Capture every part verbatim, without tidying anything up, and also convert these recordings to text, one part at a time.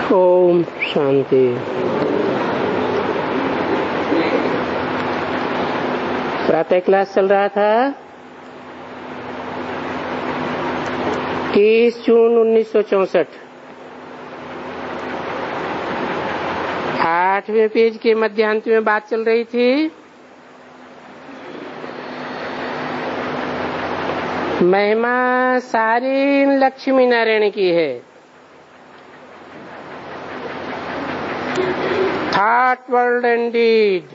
ओम शांति। प्रातः क्लास चल रहा था। तीस जून उन्नीस सौ चौसठ, आठवें पेज के मध्यांत में बात चल रही थी। महिमा सारी लक्ष्मी नारायण की है। थॉट वर्ल्ड एंड डीड,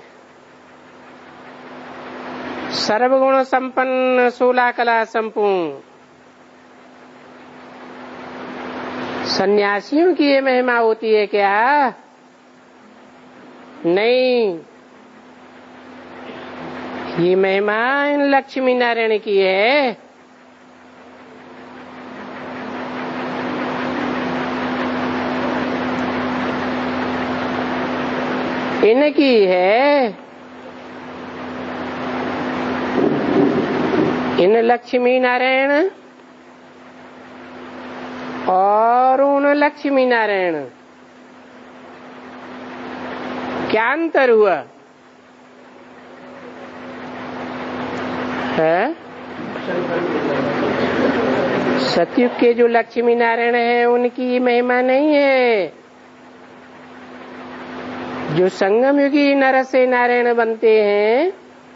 सर्वगुण संपन्न, सोलह कला संपूर्ण। सन्यासियों की ये महिमा होती है क्या? नहीं, ये महिमा इन लक्ष्मी नारायण की है। इनकी है। इन लक्ष्मी नारायण और उन लक्ष्मी नारायण क्या अंतर हुआ है? सतयुग के जो लक्ष्मी नारायण है उनकी महिमा नहीं है। जो संगम युगी नर से नारायण बनते हैं,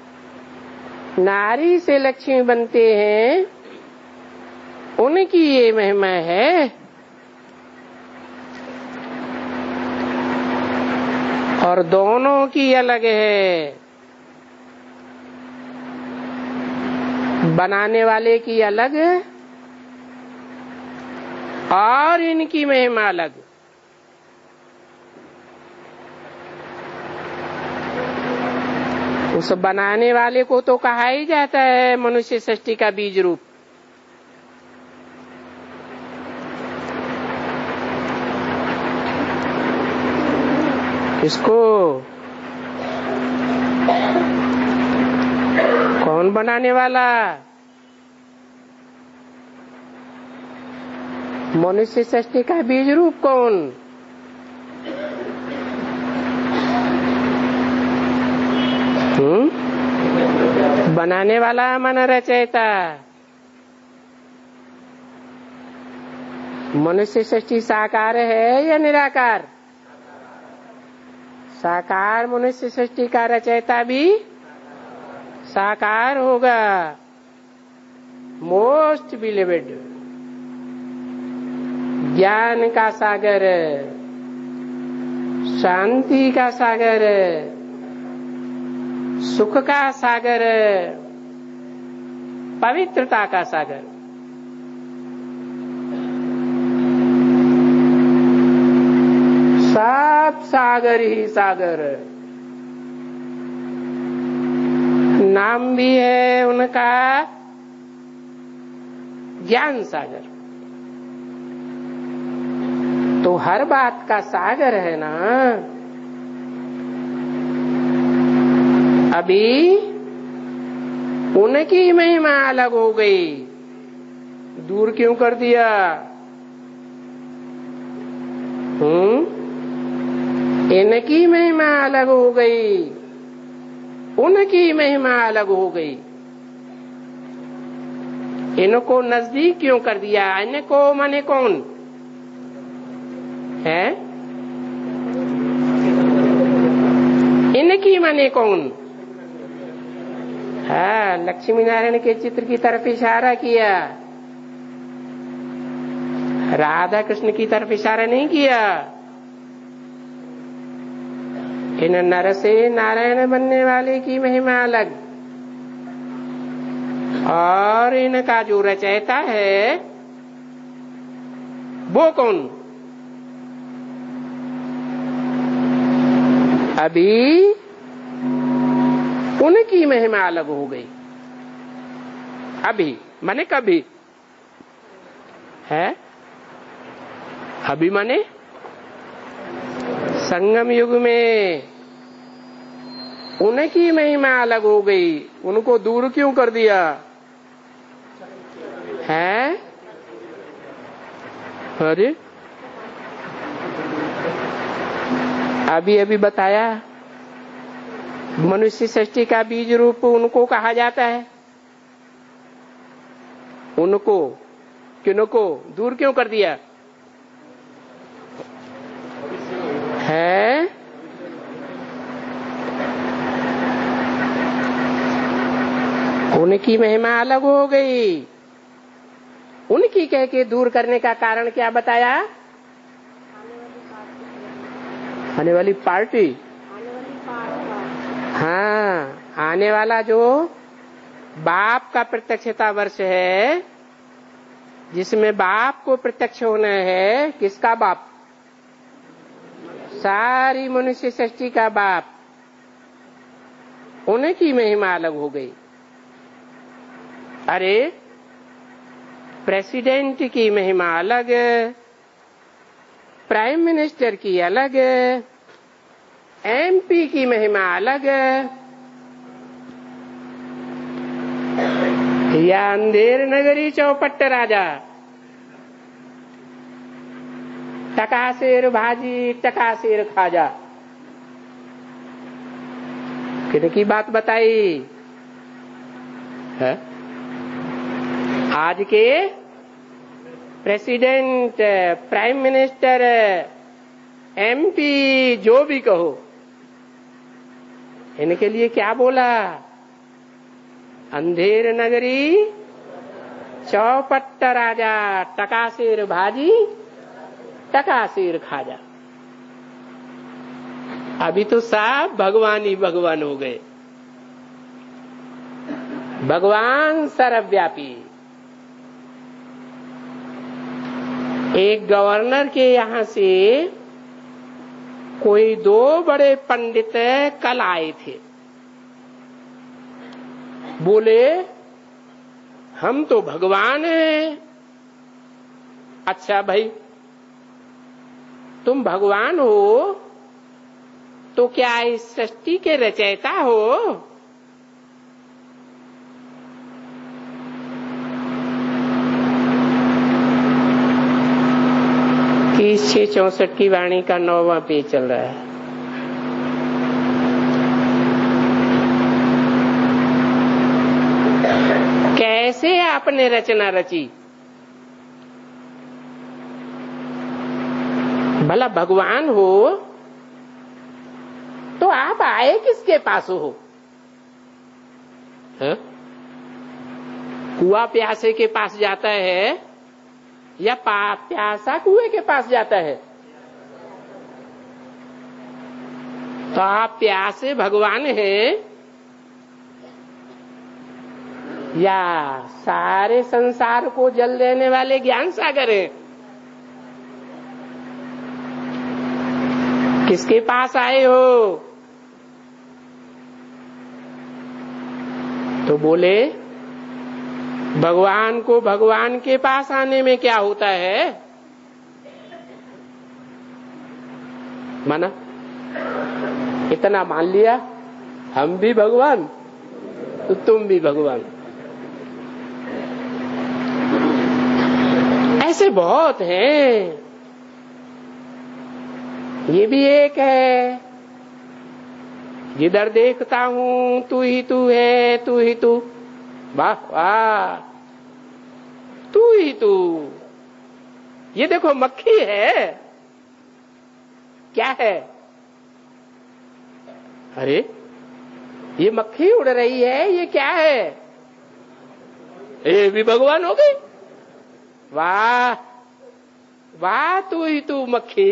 नारी से लक्ष्मी बनते हैं, उनकी ये महिमा है। और दोनों की अलग है। बनाने वाले की अलग और इनकी महिमा अलग। उस बनाने वाले को तो कहा ही जाता है मनुष्य सृष्टि का बीज रूप। इसको कौन बनाने वाला? मनुष्य सृष्टि का बीज रूप कौन? हम्म बनाने वाला मन रचयिता। मनुष्य सृष्टि साकार है या निराकार? साकार मनुष्य सृष्टि का रचयिता भी साकार होगा। मोस्ट बिलीवेड, ज्ञान का सागर, शांति का सागर, सुख का सागर, पवित्रता का सागर। सब सागर ही सागर। नाम भी है उनका ज्ञान सागर। तो हर बात का सागर है ना। अभी उनकी महिमा अलग हो गई। दूर क्यों कर दिया? हम्म इनकी महिमा अलग हो गई, उनकी महिमा अलग हो गई। इनको नजदीक क्यों कर दिया? इनको माने कौन है? इनकी माने कौन? हाँ, लक्ष्मी नारायण के चित्र की तरफ इशारा किया, राधा कृष्ण की तरफ इशारा नहीं किया। इन नर से नारायण बनने वाले की महिमा अलग और इनका जो रचयिता है वो कौन? अभी उनकी महिमा अलग हो गई। अभी माने कभी है? अभी माने संगम युग में उनकी महिमा अलग हो गई। उनको दूर क्यों कर दिया है? अरे अभी अभी बताया, मनुष्य सृष्टि का बीज रूप उनको कहा जाता है। उनको, किनको दूर क्यों कर दिया है? उनकी महिमा अलग हो गई। उनकी कह के दूर करने का कारण क्या बताया? आने वाली पार्टी, हाँ, आने वाला जो बाप का प्रत्यक्षता वर्ष है, जिसमें बाप को प्रत्यक्ष होना है। किसका बाप? सारी मनुष्य सृष्टि का बाप। उनकी महिमा अलग हो गई। अरे प्रेसिडेंट की महिमा अलग, प्राइम मिनिस्टर की अलग, एमपी की महिमा अलग, या अंधेर नगरी चौपट्ट राजा, टकासेर भाजी टकासेर खाजा। किनकी बात बताई है? आज के प्रेसिडेंट, प्राइम मिनिस्टर, एमपी, जो भी कहो, इनके लिए क्या बोला? अंधेर नगरी चौपट्ट राजा, टकासेर भाजी टकासेर खाजा। अभी तो सब भगवान ही भगवान हो गए। भगवान सर्वव्यापी। एक गवर्नर के यहां से कोई दो बड़े पंडित कल आए थे। बोले हम तो भगवान हैं। अच्छा भाई, तुम भगवान हो तो क्या इस सृष्टि के रचयिता हो? तीस छह चौसठ की वाणी का नौवां पेज चल रहा है। कैसे आपने रचना रची? भला भगवान हो तो आप आए किसके पास हो? है? कुआ प्यासे के पास जाता है या प्यासा कुएं के पास जाता है? तो आप प्यासे भगवान हैं या सारे संसार को जल देने वाले ज्ञान सागर हैं? किसके पास आए हो? तो बोले भगवान को भगवान के पास आने में क्या होता है? माना, इतना मान लिया, हम भी भगवान तो तुम भी भगवान। ऐसे बहुत हैं। ये भी एक है, जिधर देखता हूं तू ही तू है, तू ही तू, वाह वाह, तू ही तू। ये देखो मक्खी है, क्या है? अरे ये मक्खी उड़ रही है, ये क्या है? ये भी भगवान हो गई। वाह वाह, तू ही तू मक्खी।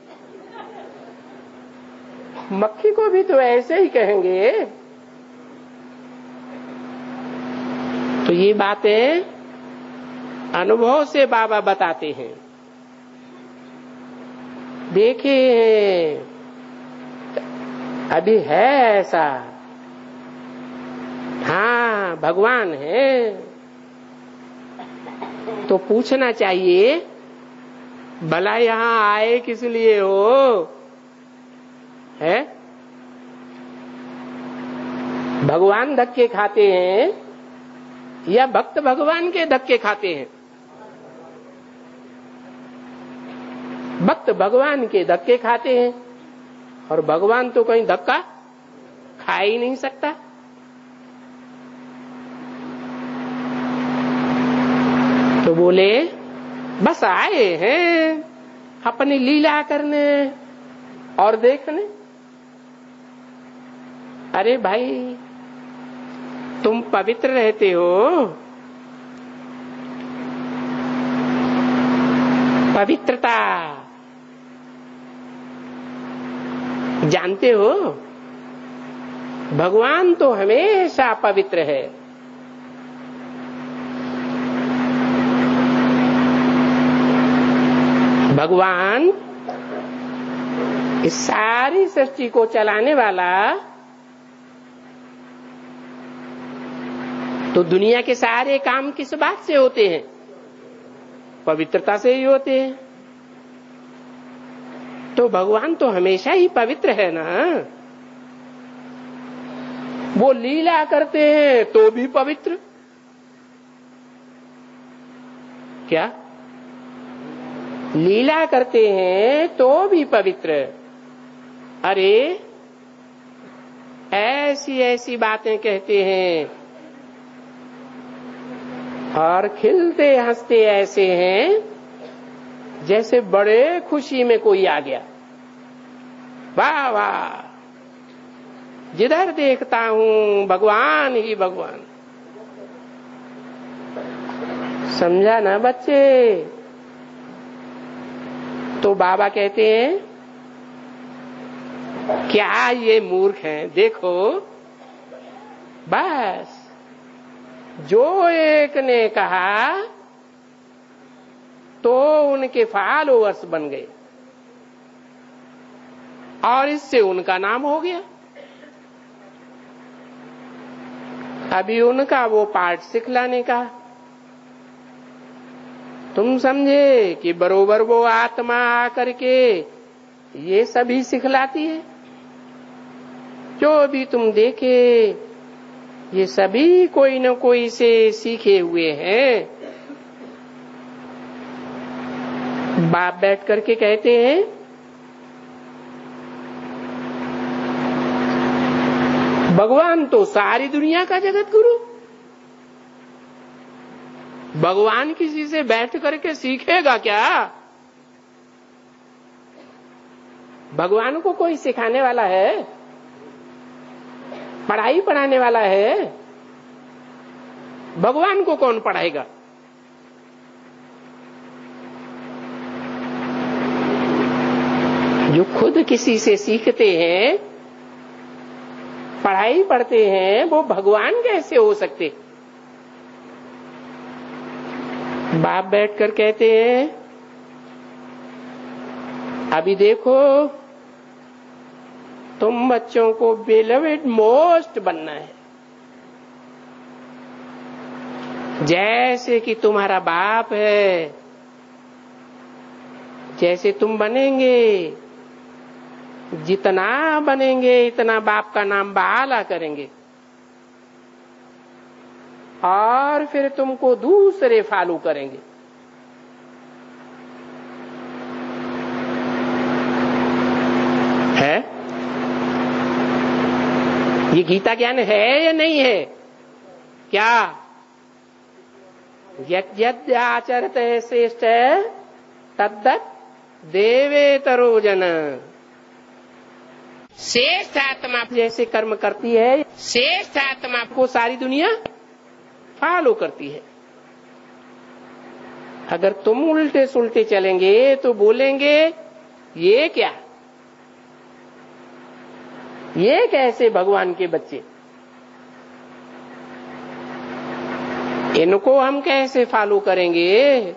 मक्खी को भी तो ऐसे ही कहेंगे। तो ये बातें अनुभव से बाबा बताते हैं, देखे हैं, अभी है ऐसा। हाँ, भगवान है। तो पूछना चाहिए, भला यहाँ आए किस लिए हो? है? भगवान धक्के खाते हैं या भक्त भगवान के धक्के खाते हैं? भक्त भगवान के धक्के खाते हैं। और भगवान तो कहीं धक्का खा ही नहीं सकता। तो बोले बस आए हैं अपनी लीला करने और देखने। अरे भाई तुम पवित्र रहते हो, पवित्रता जानते हो? भगवान तो हमेशा पवित्र है। भगवान इस सारी सृष्टि को चलाने वाला, तो दुनिया के सारे काम किस बात से होते हैं? पवित्रता से ही होते हैं। तो भगवान तो हमेशा ही पवित्र है ना। वो लीला करते हैं तो भी पवित्र। क्या लीला करते हैं तो भी पवित्र? अरे ऐसी ऐसी बातें कहते हैं और खिलते हंसते ऐसे हैं जैसे बड़े खुशी में कोई आ गया। वाह वाह, जिधर देखता हूं भगवान ही भगवान। समझा ना बच्चे? तो बाबा कहते हैं क्या ये मूर्ख हैं? देखो बस जो एक ने कहा तो उनके फॉलोअर्स बन गए और इससे उनका नाम हो गया। अभी उनका वो पाठ सिखलाने का। तुम समझे कि बरोबर वो आत्मा आकर के ये सभी सिखलाती है। जो भी तुम देखे ये सभी कोई न कोई से सीखे हुए हैं। बाप बैठ करके कहते हैं भगवान तो सारी दुनिया का जगत गुरु। भगवान किसी से बैठ करके सीखेगा क्या? भगवान को कोई सिखाने वाला है? पढ़ाई पढ़ाने वाला है? भगवान को कौन पढ़ाएगा? जो खुद किसी से सीखते हैं, पढ़ाई पढ़ते हैं, वो भगवान कैसे हो सकते? बाप बैठकर कहते हैं अभी देखो तुम बच्चों को बिलवेड मोस्ट बनना है। जैसे कि तुम्हारा बाप है, जैसे तुम बनेंगे, जितना बनेंगे इतना बाप का नाम बाला करेंगे और फिर तुमको दूसरे फॉलो करेंगे। है ये गीता ज्ञान है या नहीं है? क्या यद्यद् आचरते श्रेष्ठ तद्दत् देवेतरो जन। श्रेष्ठ आत्मा जैसे कर्म करती है, श्रेष्ठ आत्मा को सारी दुनिया फॉलो करती है। अगर तुम उल्टे सुलटे चलेंगे तो बोलेंगे ये क्या, ये कैसे भगवान के बच्चे, इनको हम कैसे फॉलो करेंगे?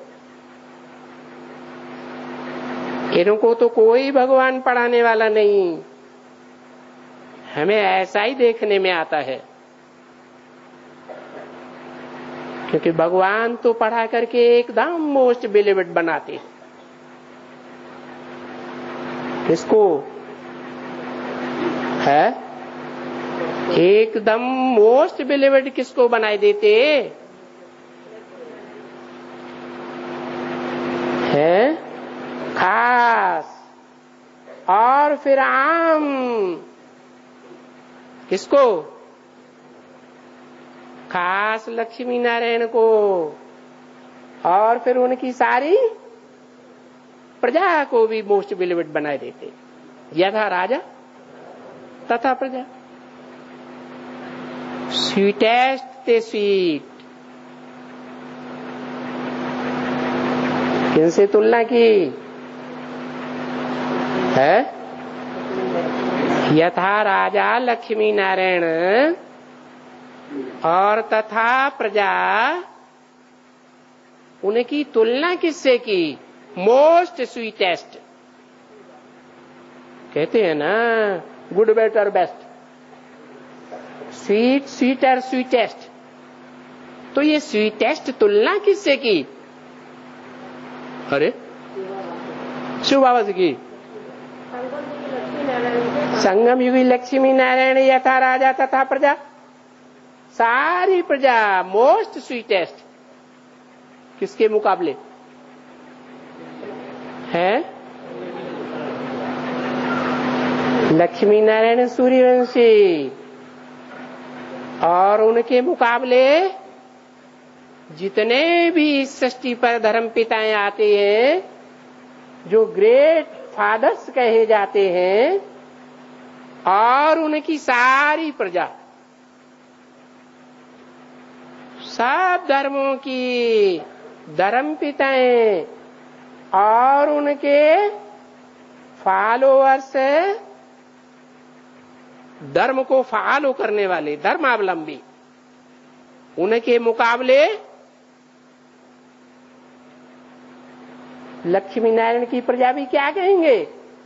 इनको तो कोई भगवान पढ़ाने वाला नहीं। हमें ऐसा ही देखने में आता है क्योंकि भगवान तो पढ़ा करके एकदम मोस्ट बिलीवेड बनाते। इसको है एकदम मोस्ट बिलीवेड किसको बनाए देते है? खास और और फिर आम। किसको? खास लक्ष्मी नारायण को, और फिर उनकी सारी प्रजा को भी मोस्ट बिलीवेड बनाए देते। यथा राजा तथा प्रजा। स्वीटेस्ट ते स्वीट। किनसे तुलना की है? यथा राजा लक्ष्मी नारायण और तथा प्रजा, उनकी तुलना किससे की? Most sweetest. कहते हैं ना, good better best, sweet sweeter sweetest. तो ये स्वीटेस्ट तुलना किससे की? अरे शिव बाबा से की। संगम युगी लक्ष्मी नारायण यथा राजा तथा प्रजा, सारी प्रजा मोस्ट स्वीटेस्ट। किसके मुकाबले है? लक्ष्मी नारायण सूर्यवंशी। और उनके मुकाबले जितने भी इस सृष्टि पर धर्म पिताएं आते हैं, जो ग्रेट फादर्स कहे जाते हैं, और उनकी सारी प्रजा, सब धर्मों की धर्म पिताएं और उनके फॉलोअर्स, धर्म को फॉलो करने वाले धर्मावलंबी, उनके मुकाबले लक्ष्मी नारायण की प्रजा भी क्या कहेंगे?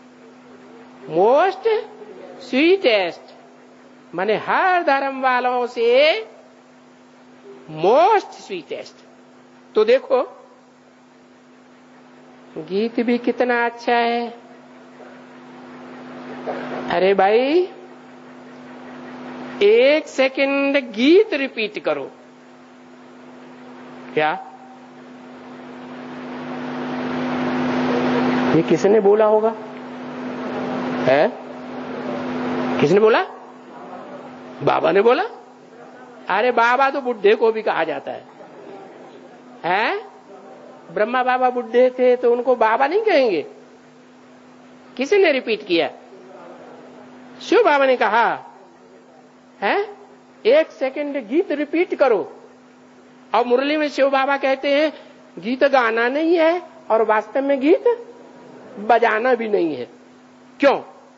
Most sweetest. माने हर धर्म वालों से मोस्ट स्वीटेस्ट। तो देखो गीत भी कितना अच्छा है। अरे भाई, एक सेकंड गीत रिपीट करो। क्या ये किसने बोला होगा? है? किसने बोला? बाबा ने बोला। अरे बाबा तो बुढ़े को भी कहा जाता है, हैं? ब्रह्मा बाबा बुढ़े थे तो उनको बाबा नहीं कहेंगे? किसने रिपीट किया? शिव बाबा ने कहा है, एक सेकंड गीत रिपीट करो। और मुरली में शिव बाबा कहते हैं गीत गाना नहीं है और वास्तव में गीत बजाना भी नहीं है। क्यों?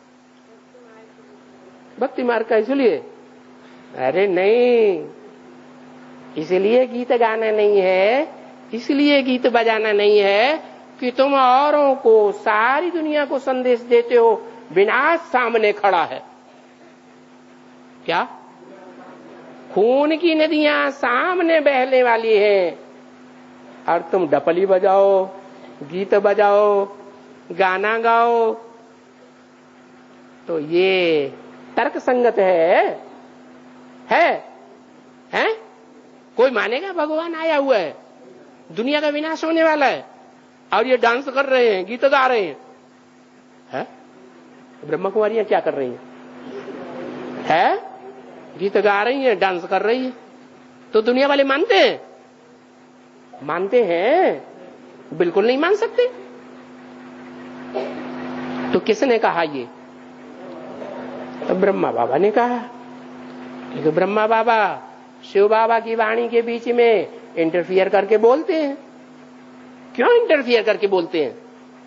भक्ति मार्ग का इसलिए? अरे नहीं, इसलिए गीत गाना नहीं है, इसलिए गीत बजाना नहीं है कि तुम औरों को, सारी दुनिया को संदेश देते हो विनाश सामने खड़ा है। क्या? खून की नदियां सामने बहने वाली है और तुम डपली बजाओ, गीत बजाओ, गाना गाओ, तो ये तर्क संगत है? है? है? कोई मानेगा भगवान आया हुआ है, दुनिया का विनाश होने वाला है, और ये डांस कर रहे हैं, गीत गा रहे हैं? है? ब्रह्मा कुमारियां क्या कर रही हैं? है? गीत गा रही हैं, डांस कर रही हैं। तो दुनिया वाले मानते हैं? मानते हैं? बिल्कुल नहीं मान सकते। तो किसने कहा ये? तो ब्रह्मा बाबा ने कहा। क्योंकि ब्रह्मा बाबा शिव बाबा की वाणी के बीच में इंटरफियर करके बोलते हैं। क्यों इंटरफियर करके बोलते हैं?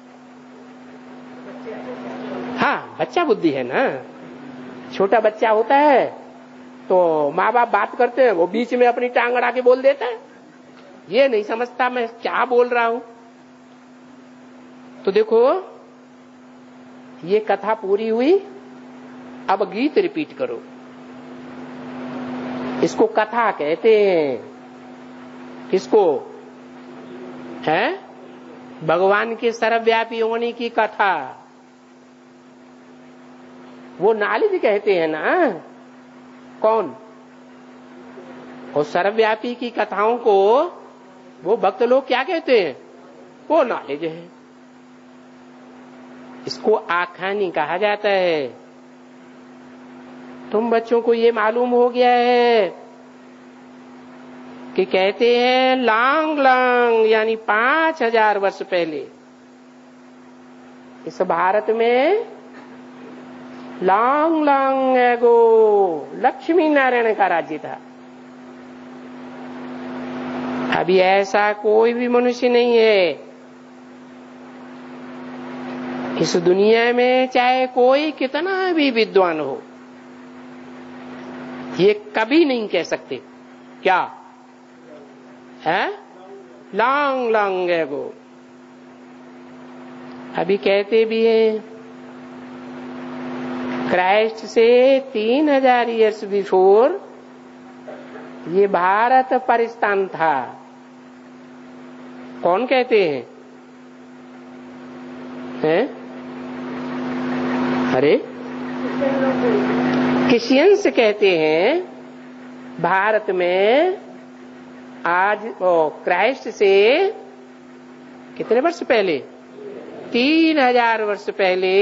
हाँ, बच्चा बुद्धि है ना। छोटा बच्चा होता है तो माँ बाप बात करते हैं, वो बीच में अपनी टांग अड़ा के बोल देता है, ये नहीं समझता मैं क्या बोल रहा हूं। तो देखो ये कथा पूरी हुई, अब गीत रिपीट करो। इसको कथा कहते हैं। किसको? है? भगवान के सर्वव्यापी होने की कथा, वो नॉलेज कहते हैं ना। कौन? वो सर्वव्यापी की कथाओं को वो भक्त लोग क्या कहते हैं? वो नॉलेज है। इसको आखानी कहा जाता है। तुम बच्चों को ये मालूम हो गया है कि कहते हैं लॉन्ग लॉन्ग यानी पांच हजार वर्ष पहले इस भारत में long long ago Lakshmi Narayan का राज्य था। अभी ऐसा कोई भी मनुष्य नहीं है इस दुनिया में, चाहे कोई कितना भी विद्वान हो, ये कभी नहीं कह सकते क्या है लॉन्ग लॉन्ग एगो। अभी कहते भी हैं क्राइस्ट से तीन हजार ईयर्स बिफोर ये भारत परिस्तान था। कौन कहते हैं? हैं? अरे क्रिश्चियंस कहते हैं भारत में आज ओ क्राइस्ट से कितने वर्ष पहले, तीन हजार वर्ष पहले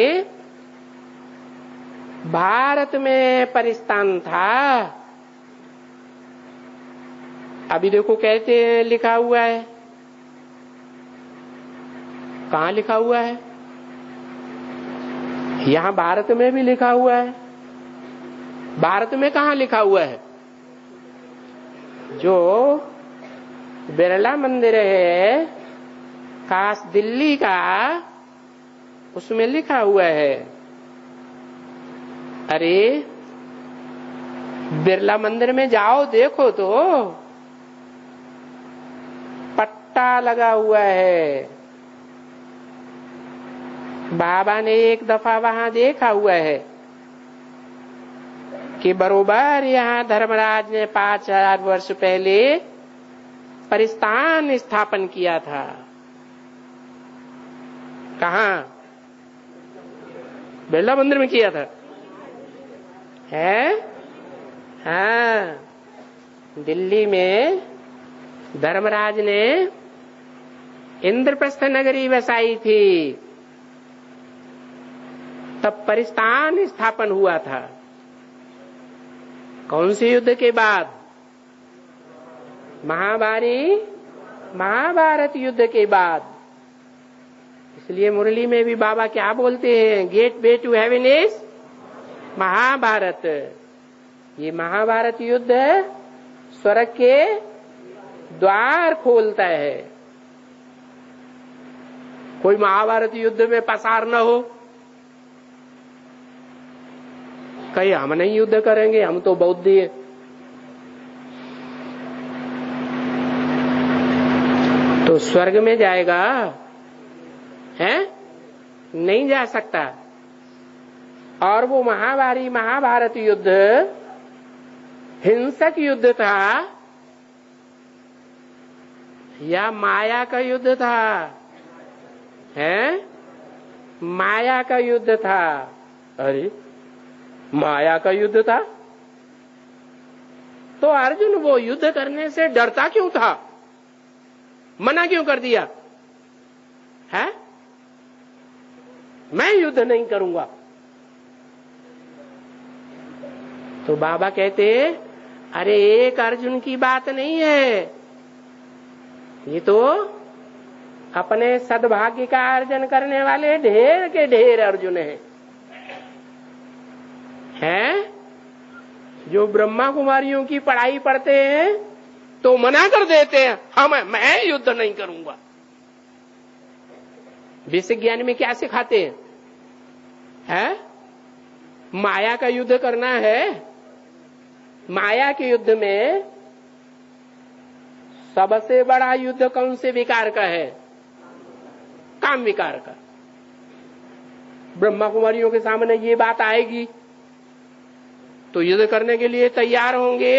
भारत में परिस्तान था। अभी देखो कहते हैं लिखा हुआ है, कहाँ लिखा हुआ है? यहां भारत में भी लिखा हुआ है। भारत में कहाँ लिखा हुआ है? जो बिरला मंदिर है खास दिल्ली का, उसमें लिखा हुआ है। अरे बिरला मंदिर में जाओ देखो तो पट्टा लगा हुआ है। बाबा ने एक दफा वहां देखा हुआ है कि बरोबर यहाँ धर्मराज ने पांच हजार वर्ष पहले परिस्तान स्थापन किया था। कहाँ? बिरला मंदिर में किया था है? हाँ, दिल्ली में धर्मराज ने इंद्रप्रस्थ नगरी बसाई थी, तब परिस्तान स्थापन हुआ था। कौन से युद्ध के बाद? महाभारी महाभारत युद्ध के बाद। इसलिए मुरली में भी बाबा क्या बोलते हैं? Gateway to heaven is Mahabharat. ये महाभारत युद्ध स्वर्ग के द्वार खोलता है। कोई महाभारत युद्ध में पसार न हो, कहीं हम नहीं युद्ध करेंगे, हम तो बौद्ध हैं। तो स्वर्ग में जाएगा है? नहीं जा सकता। और वो महाभारी महाभारत युद्ध हिंसक युद्ध था या माया का युद्ध था? है? माया का युद्ध था। अरे माया का युद्ध था तो अर्जुन वो युद्ध करने से डरता क्यों था? मना क्यों कर दिया है? मैं युद्ध नहीं करूंगा। तो बाबा कहते अरे एक अर्जुन की बात नहीं है, ये तो अपने सद्भाग्य का अर्जन करने वाले ढेर के ढेर अर्जुन हैं हैं? जो ब्रह्मा कुमारियों की पढ़ाई पढ़ते हैं तो मना कर देते हैं, हम मैं युद्ध नहीं करूंगा। बेसिक ज्ञान में क्या सिखाते हैं? है? माया का युद्ध करना है। माया के युद्ध में सबसे बड़ा युद्ध कौन से विकार का है? काम विकार का। ब्रह्मा कुमारियों के सामने ये बात आएगी तो युद्ध करने के लिए तैयार होंगे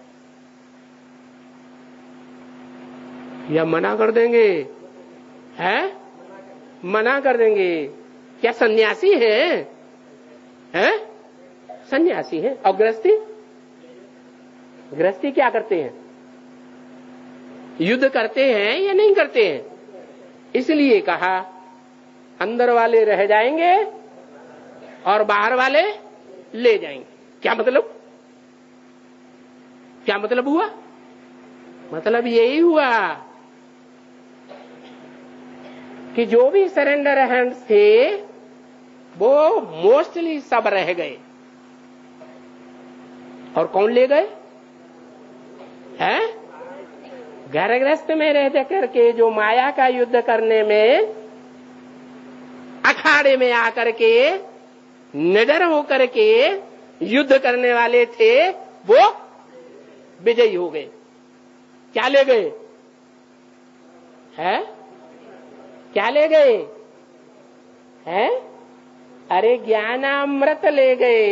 या मना कर देंगे? है? मना कर देंगे। क्या सन्यासी है? हैं? सन्यासी है। और गृहस्थी? गृहस्थी क्या करते हैं? युद्ध करते हैं या नहीं करते हैं? इसलिए कहा अंदर वाले रह जाएंगे और बाहर वाले ले जाएंगे। क्या मतलब? क्या मतलब हुआ? मतलब यही हुआ कि जो भी सरेंडर हैंड्स थे वो मोस्टली सब रह गए। और कौन ले गए? हैं? घर गृहस्थ में रह जा करके जो माया का युद्ध करने में, अखाड़े में आकर के निडर होकर के युद्ध करने वाले थे, वो विजयी हो गए। क्या ले गए? हैं? क्या ले गए? हैं? अरे ज्ञानामृत ले गए।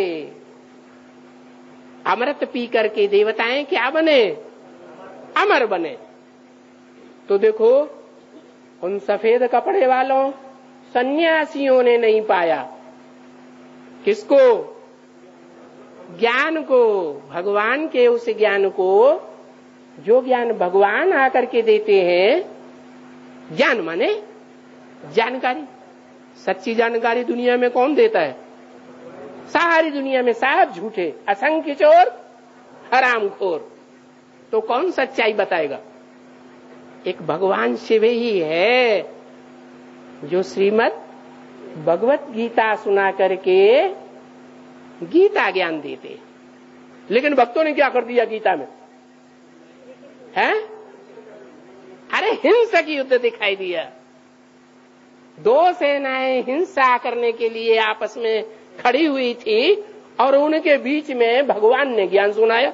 अमृत पी करके देवताएं क्या बने? अमर बने। तो देखो, उन सफेद कपड़े वालों सन्यासियों ने नहीं पाया। किसको? ज्ञान को, भगवान के उस ज्ञान को, जो ज्ञान भगवान आकर के देते हैं। ज्ञान माने जानकारी। सच्ची जानकारी दुनिया में कौन देता है? सारी दुनिया में सब झूठे, असंख्य चोर, हरामखोर। तो कौन सच्चाई बताएगा? एक भगवान शिव ही है जो श्रीमद् भगवत गीता सुना करके गीता ज्ञान देते। लेकिन भक्तों ने क्या कर दिया गीता में? है? अरे हिंसक युद्ध दिखाई दिया। दो सेनाएं हिंसा करने के लिए आपस में खड़ी हुई थी और उनके बीच में भगवान ने ज्ञान सुनाया।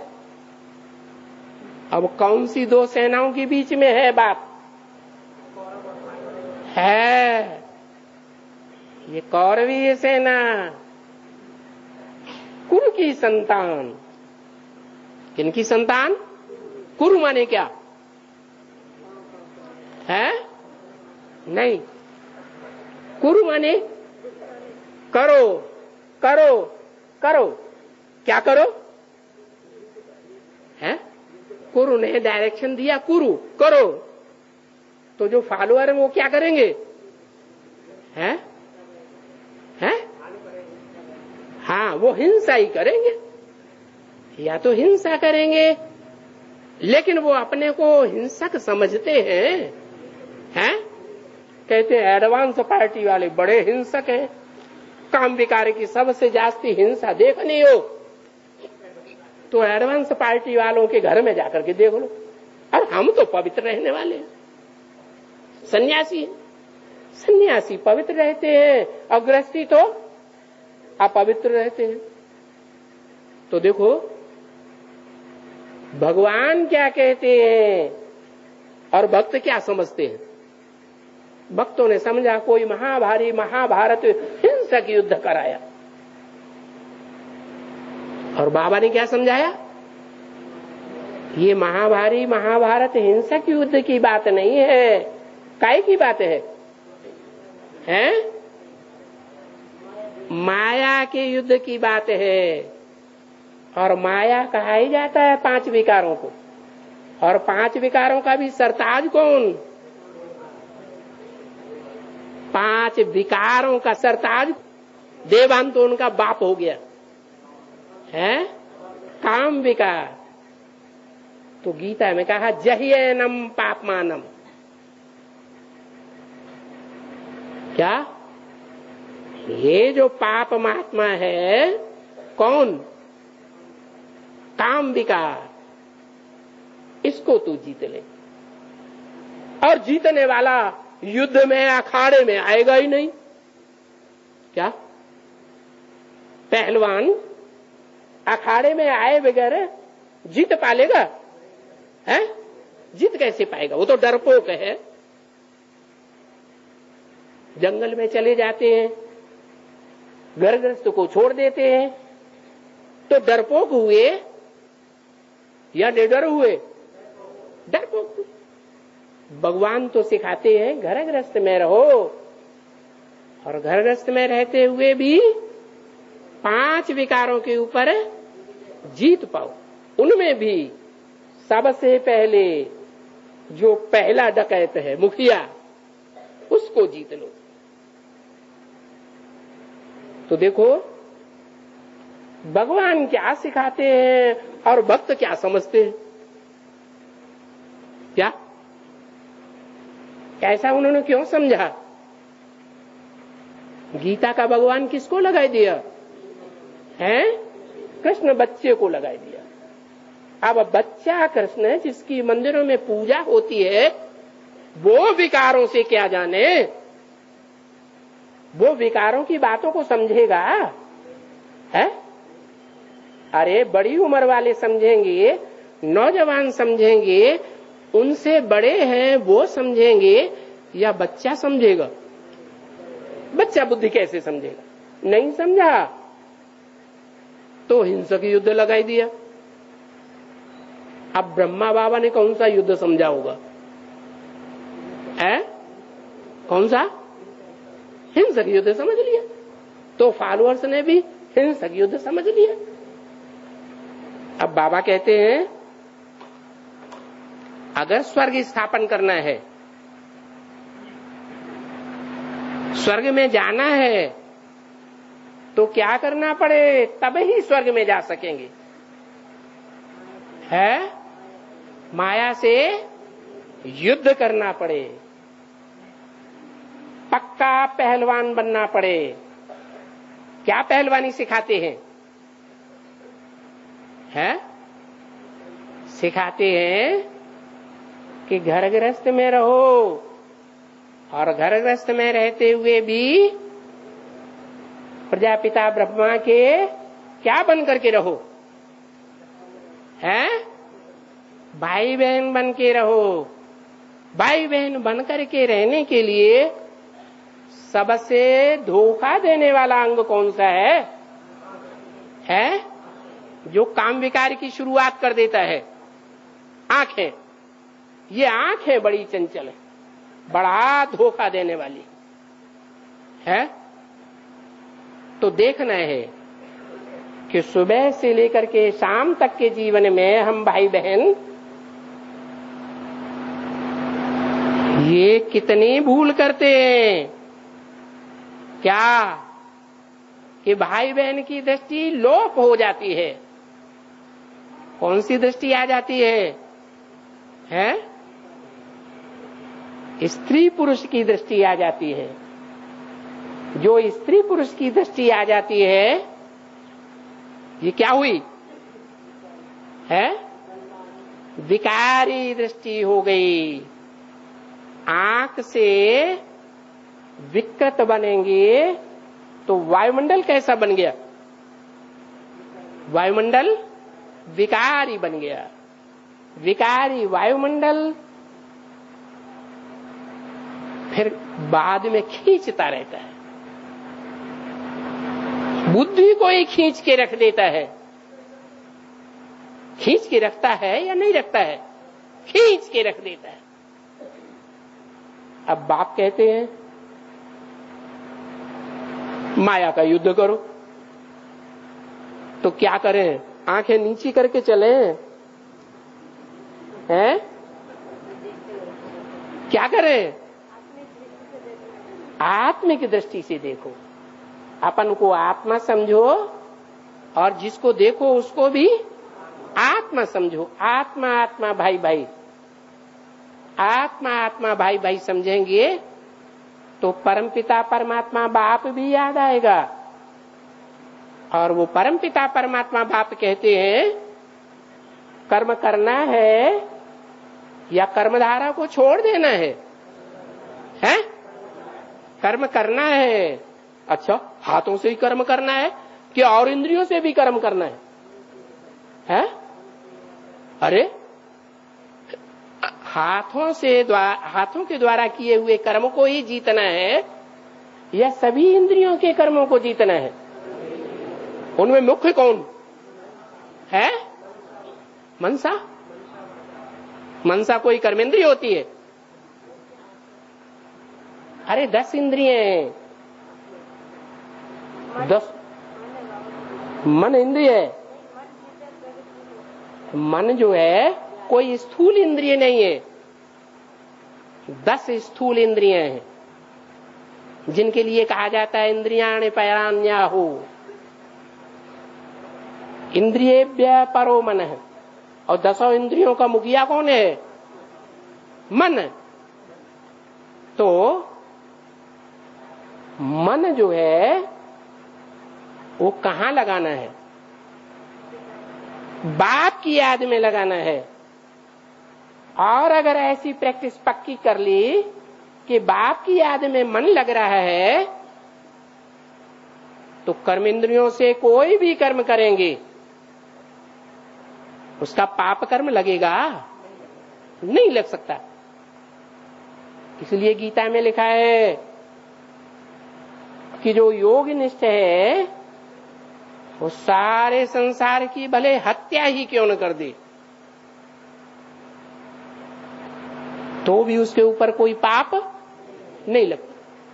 अब कौन सी दो सेनाओं के बीच में है बात? है ये कौरवीय सेना, कुरु की संतान। किनकी संतान? कुरु माने क्या है? नहीं, कुरु माने करो करो करो। क्या करो? है? कुरु ने डायरेक्शन दिया, कुरु करो। तो जो फॉलोअर है वो क्या करेंगे? हैं? हैं? हाँ, वो हिंसा ही करेंगे, या तो हिंसा करेंगे। लेकिन वो अपने को हिंसक समझते हैं। हैं? कहते हैं एडवांस पार्टी वाले बड़े हिंसक हैं, काम विकार की सबसे जास्ती हिंसा देखनी हो तो एडवांस पार्टी वालों के घर में जाकर के देख लो। और हम तो पवित्र रहने वाले हैं, सन्यासी सन्यासी पवित्र रहते हैं और गृहस्थी तो अपवित्र रहते हैं। तो देखो भगवान क्या कहते हैं और भक्त क्या समझते हैं। भक्तों ने समझा कोई महाभारी महाभारत हिंसक युद्ध कराया, और बाबा ने क्या समझाया? ये महाभारी महाभारत हिंसक युद्ध की बात नहीं है। काय की बात है? हैं? माया के युद्ध की बात है। और माया कहा ही जाता है पांच विकारों को, और पांच विकारों का भी सरताज कौन? पांच विकारों का सरताज देवान तो उनका बाप हो गया है, काम विकार। तो गीता में कहा जह्येनम पापमानम। क्या? ये जो पाप महात्मा है कौन? काम विकार। इसको तू जीत ले। और जीतने वाला युद्ध में अखाड़े में आएगा ही नहीं। क्या? पहलवान अखाड़े में आए बगैर जीत पालेगा? है? जीत कैसे पाएगा? वो तो डरपोक है। जंगल में चले जाते हैं, घर गृहस्थ को छोड़ देते हैं, तो डरपोक हुए या निडर हुए? डरपोक। भगवान तो सिखाते हैं घर गृहस्थ में रहो, और घर गृहस्थ में रहते हुए भी पांच विकारों के ऊपर जीत पाओ। उनमें भी सबसे पहले जो पहला डकैत है मुखिया, उसको जीत लो। तो देखो भगवान क्या सिखाते हैं और भक्त क्या समझते हैं। क्या ऐसा उन्होंने क्यों समझा? गीता का भगवान किसको लगाई दिया है? कृष्ण बच्चे को लगाई दिया। अब बच्चा कृष्ण जिसकी मंदिरों में पूजा होती है वो विकारों से क्या जाने, वो विकारों की बातों को समझेगा है? अरे बड़ी उम्र वाले समझेंगे, नौजवान समझेंगे, उनसे बड़े हैं वो समझेंगे, या बच्चा समझेगा? बच्चा बुद्धि कैसे समझेगा? नहीं समझा तो हिंसक युद्ध लगाई दिया। अब ब्रह्मा बाबा ने कौन सा युद्ध समझा होगा? है कौन सा? हिंसक युद्ध समझ लिया। तो फॉलोअर्स ने भी हिंसक युद्ध समझ लिया। अब बाबा कहते हैं अगर स्वर्ग स्थापन करना है, स्वर्ग में जाना है, तो क्या करना पड़े तब ही स्वर्ग में जा सकेंगे? है माया से युद्ध करना पड़े, पक्का पहलवान बनना पड़े। क्या पहलवानी सिखाते हैं? है सिखाते हैं कि घर गृहस्थ में रहो और घर गृहस्थ में रहते हुए भी प्रजापिता ब्रह्मा के क्या बन करके रहो? हैं भाई बहन बन के रहो। भाई बहन बन करके रहने के लिए सबसे धोखा देने वाला अंग कौन सा है? है जो काम विकार की शुरुआत कर देता है, आंखें। ये आंखें बड़ी चंचल है, बड़ा धोखा देने वाली है। तो देखना है कि सुबह से लेकर के शाम तक के जीवन में हम भाई बहन ये कितनी भूल करते हैं। क्या कि भाई बहन की दृष्टि लोप हो जाती है। कौन सी दृष्टि आ जाती है? हैं स्त्री पुरुष की दृष्टि आ जाती है। जो स्त्री पुरुष की दृष्टि आ जाती है ये क्या हुई? है विकारी दृष्टि हो गई। आंख से विकृत बनेंगे तो वायुमंडल कैसा बन गया? वायुमंडल विकारी बन गया। विकारी वायुमंडल फिर बाद में खींचता रहता है, बुद्धि को ही खींच के रख देता है। खींच के रखता है या नहीं रखता है? खींच के रख देता है। अब बाप कहते हैं माया का युद्ध करो, तो क्या करें? आंखें नीची करके चले हैं? क्या करें? आत्मिक दृष्टि से देखो। अपन को आत्मा समझो और जिसको देखो उसको भी आत्मा समझो। आत्मा आत्मा भाई भाई, आत्मा आत्मा भाई भाई समझेंगे तो परमपिता परमात्मा बाप भी याद आएगा। और वो परमपिता परमात्मा बाप कहते हैं कर्म करना है या कर्मधारा को छोड़ देना है? हैं? कर्म करना है। अच्छा, हाथों से ही कर्म करना है कि और इंद्रियों से भी कर्म करना है? हैं? अरे हाथों से द्वारा, हाथों के द्वारा किए हुए कर्म को ही जीतना है या सभी इंद्रियों के कर्मों को जीतना है? उनमें मुख्य कौन है? मनसा। मनसा कोई कर्मेंद्रिय होती है? अरे दस इंद्रियां हैं, दस मन इंद्रिय है। मन जो है कोई स्थूल इंद्रिय नहीं है, दस स्थूल इंद्रियां हैं। जिनके लिए कहा जाता है इंद्रियाणि पराण्याहु, इंद्रियेभ्य परो मनः। और दसों इंद्रियों का मुखिया कौन है? मन। तो मन जो है वो कहां लगाना है? बाप की याद में लगाना है। और अगर ऐसी प्रैक्टिस पक्की कर ली कि बाप की याद में मन लग रहा है, तो कर्म इंद्रियों से कोई भी कर्म करेंगे, उसका पाप कर्म लगेगा? नहीं लग सकता। इसलिए गीता में लिखा है कि जो योग निष्ठ है वो सारे संसार की भले हत्या ही क्यों न कर दे, तो भी उसके ऊपर कोई पाप नहीं लगता।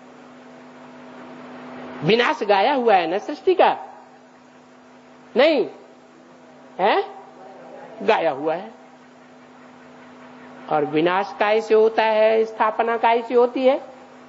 विनाश गाया हुआ है ना सृष्टि का? नहीं है, गाया हुआ है। और विनाश कैसे होता है, स्थापना कैसे होती है?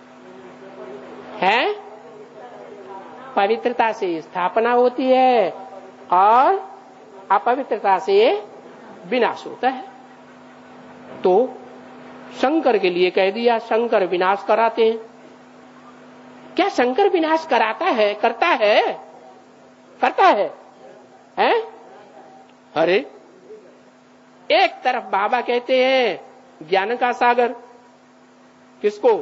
है पवित्रता से स्थापना होती है और अपवित्रता से विनाश होता है। तो शंकर के लिए कह दिया शंकर विनाश कराते हैं। क्या शंकर विनाश कराता है? करता है? करता है? हैं? अरे एक तरफ बाबा कहते हैं ज्ञान का सागर। किसको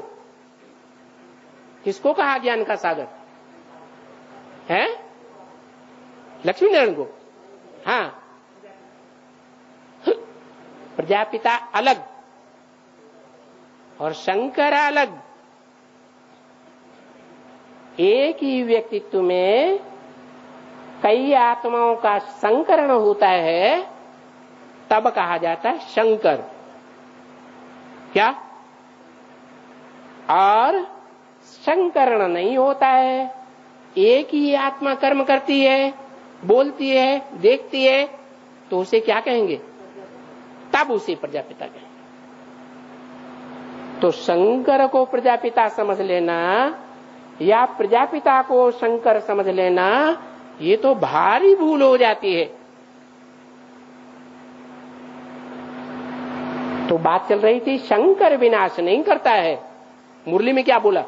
किसको कहा ज्ञान का सागर? है लक्ष्मी नारायण को। हाँ, प्रजापिता अलग और शंकर अलग। एक ही व्यक्तित्व में कई आत्माओं का संकरण होता है, तब कहा जाता है शंकर। क्या? और संकरण नहीं होता है, एक ही आत्मा कर्म करती है, बोलती है, देखती है, तो उसे क्या कहेंगे? तब उसे प्रजापिता कहेंगे। तो शंकर को प्रजापिता समझ लेना या प्रजापिता को शंकर समझ लेना, ये तो भारी भूल हो जाती है। तो बात चल रही थी शंकर विनाश नहीं करता है। मुरली में क्या बोला?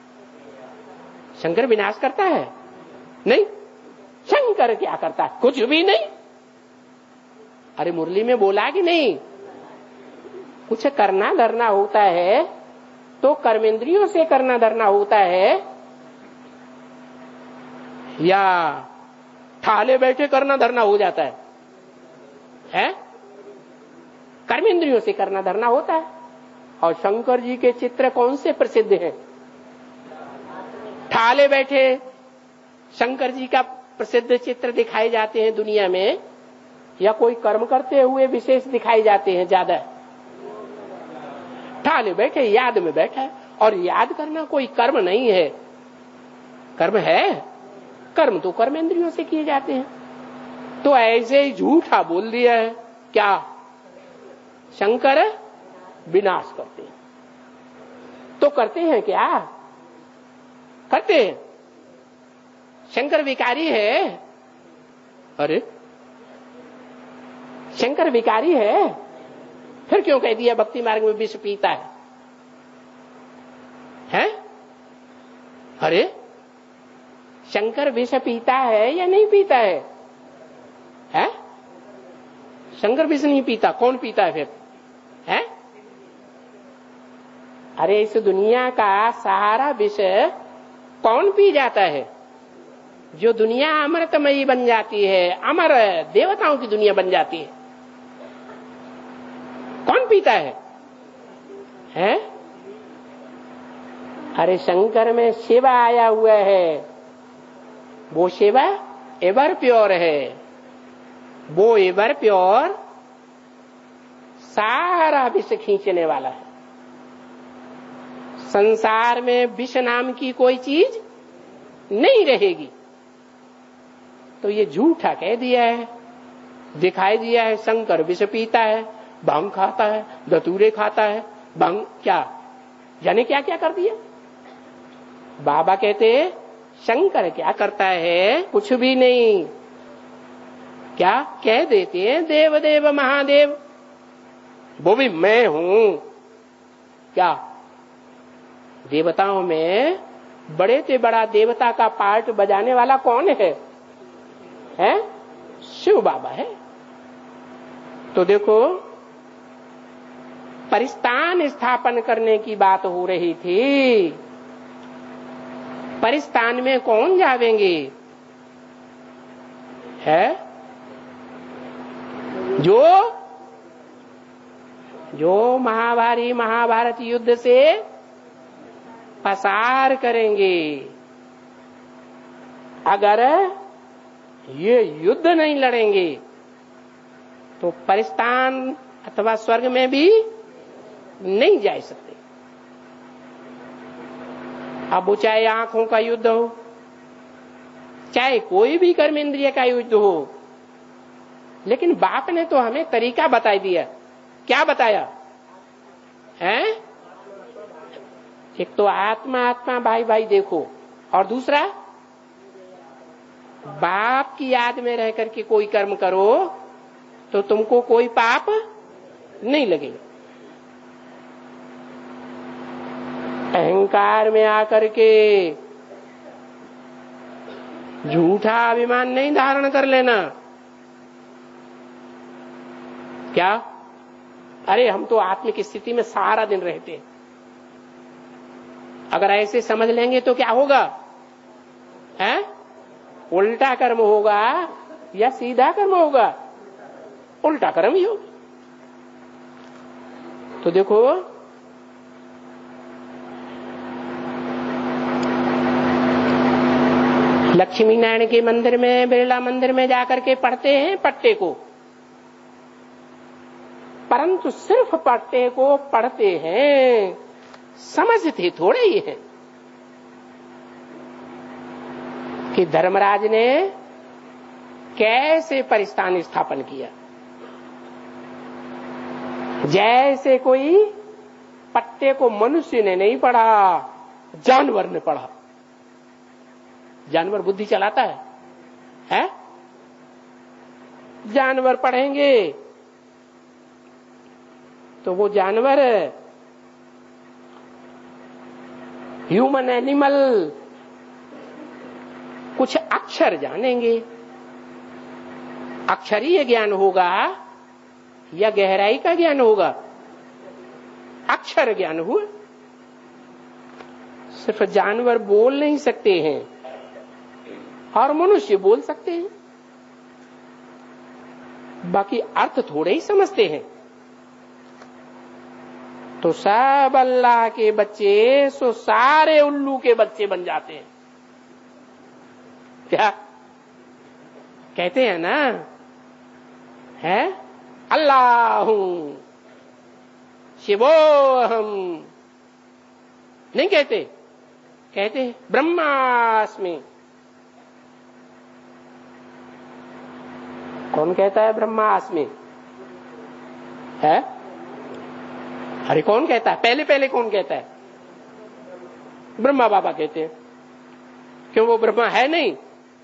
शंकर विनाश करता है? नहीं। शंकर क्या करता है? कुछ भी नहीं। अरे मुरली में बोला कि नहीं? कुछ करना धरना होता है तो कर्मेंद्रियों से करना धरना होता है या ठाले बैठे करना धरना हो जाता है? हैं? कर्मेंद्रियों से करना धरना होता है। और शंकर जी के चित्र कौन से प्रसिद्ध हैं? ठाले बैठे शंकर जी का प्रसिद्ध चित्र दिखाए जाते हैं दुनिया में, या कोई कर्म करते हुए विशेष दिखाए जाते हैं ज्यादा? ठाले बैठे याद में बैठा है। और याद करना कोई कर्म नहीं है। कर्म है? कर्म तो कर्मेंद्रियों से किए जाते हैं। तो ऐसे ही झूठा बोल दिया है। क्या? शंकर विनाश करते हैं। तो करते हैं क्या? करते हैं। शंकर विकारी है? अरे शंकर विकारी है, फिर क्यों कह दिया भक्ति मार्ग में विष पीता है? हैं? अरे शंकर विष पीता है या नहीं पीता है? हैं? शंकर विष नहीं पीता, कौन पीता है फिर? हैं? अरे इस दुनिया का सारा विष कौन पी जाता है? जो दुनिया अमृतमयी बन जाती है, अमर देवताओं की दुनिया बन जाती है, कौन पीता है? हैं? अरे शंकर में शिव आया हुआ है, वो शिव एवर प्योर है। वो एवर प्योर सारा विष खींचने वाला है। संसार में विष नाम की कोई चीज नहीं रहेगी। तो ये झूठा कह दिया है, दिखाई दिया है। शंकर विष पीता है, भांग खाता है, धतूरे खाता है, भांग क्या जाने क्या क्या कर दिया। बाबा कहते शंकर क्या करता है? कुछ भी नहीं। क्या कह देते हैं? देव देव महादेव, वो भी मैं हूं। क्या देवताओं में बड़े से बड़ा देवता का पार्ट बजाने वाला कौन है? हैं? शिव बाबा है। तो देखो, परिस्थान स्थापन करने की बात हो रही थी। परिस्थान में कौन जावेंगे? है जो जो महाभारी महाभारत युद्ध से पसार करेंगे। अगर ये युद्ध नहीं लड़ेंगे तो परिस्थान अथवा स्वर्ग में भी नहीं जा सकते। अब वो चाहे आंखों का युद्ध हो, चाहे कोई भी कर्मेंद्रिय का युद्ध हो, लेकिन बाप ने तो हमें तरीका बता दिया। क्या बताया है? एक तो आत्मा आत्मा भाई भाई देखो, और दूसरा बाप की याद में रह करके कोई कर्म करो तो तुमको कोई पाप नहीं लगेगा। अहंकार में आकर के झूठा अभिमान नहीं धारण कर लेना। क्या? अरे हम तो आत्म की स्थिति में सारा दिन रहते हैं। अगर ऐसे समझ लेंगे तो क्या होगा? हैं? उल्टा कर्म होगा या सीधा कर्म होगा? उल्टा कर्म ही होगा। तो देखो, लक्ष्मी नारायण के मंदिर में, बिरला मंदिर में जाकर के पढ़ते हैं पट्टे को, परंतु सिर्फ पट्टे को पढ़ते हैं, समझते थोड़े ही हैं कि धर्मराज ने कैसे परिस्थान स्थापन किया। जैसे कोई पट्टे को मनुष्य ने नहीं पढ़ा, जानवर ने पढ़ा। जानवर बुद्धि चलाता है, है? जानवर पढ़ेंगे तो वो जानवर ह्यूमन एनिमल कुछ अक्षर जानेंगे। अक्षरीय ज्ञान होगा या गहराई का ज्ञान होगा? अक्षर ज्ञान हुआ। सिर्फ जानवर बोल नहीं सकते हैं और मनुष्य बोल सकते हैं, बाकी अर्थ थोड़े ही समझते हैं। तो सब अल्लाह के बच्चे सो सारे उल्लू के बच्चे बन जाते हैं। क्या कहते हैं ना, है अल्लाह हूं, शिवोहम, नहीं कहते? कहते ब्रह्मास्मि। कौन कहता है ब्रह्मास्मि? है? अरे कौन कहता है? पहले पहले कौन कहता है? ब्रह्मा बाबा कहते हैं। क्यों? वो ब्रह्मा है नहीं?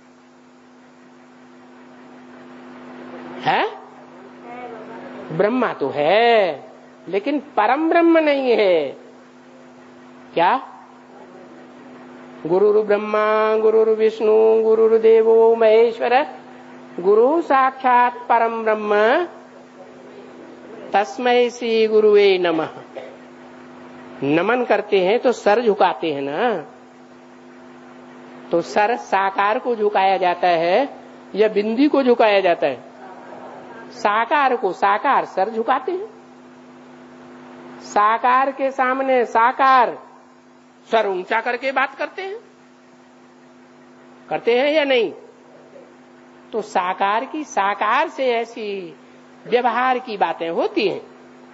है? ब्रह्मा तो है, लेकिन परम ब्रह्म नहीं है। क्या? गुरुरु ब्रह्मा गुरुरु विष्णु गुरुरु देवो महेश्वर गुरु साक्षात परम ब्रह्म तस्मै श्री गुरुवे नमः। नमन करते हैं तो सर झुकाते हैं ना, तो सर साकार को झुकाया जाता है या बिंदी को झुकाया जाता है? साकार को। साकार सर झुकाते हैं। साकार के सामने साकार सर ऊंचा करके बात करते हैं, करते हैं या नहीं? तो साकार की साकार से ऐसी व्यवहार की बातें होती हैं।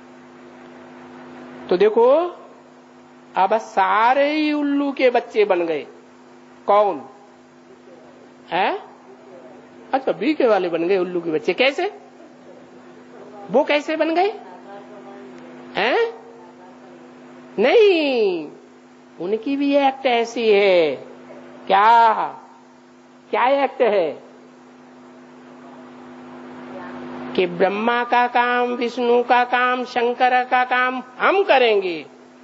तो देखो, अब सारे ही उल्लू के बच्चे बन गए। कौन है? अच्छा, बीके वाले बन गए उल्लू के बच्चे। कैसे? वो कैसे बन गए? हैं? नहीं, उनकी भी एक्ट ऐसी है। क्या क्या एक्ट है कि ब्रह्मा का काम, विष्णु का काम, शंकर का काम हम करेंगे।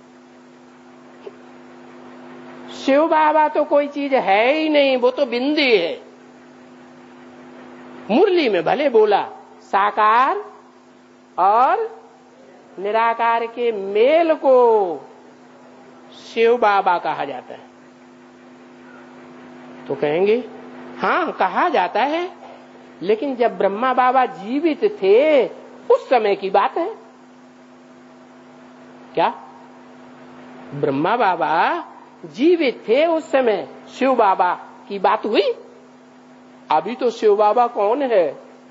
शिव बाबा तो कोई चीज है ही नहीं, वो तो बिंदी है। मुरली में भले बोला साकार और निराकार के मेल को शिव बाबा कहा जाता है। तो कहेंगे हाँ कहा जाता है, लेकिन जब ब्रह्मा बाबा जीवित थे उस समय की बात है। क्या ब्रह्मा बाबा जीवित थे उस समय शिव बाबा की बात हुई? अभी तो शिव बाबा कौन है,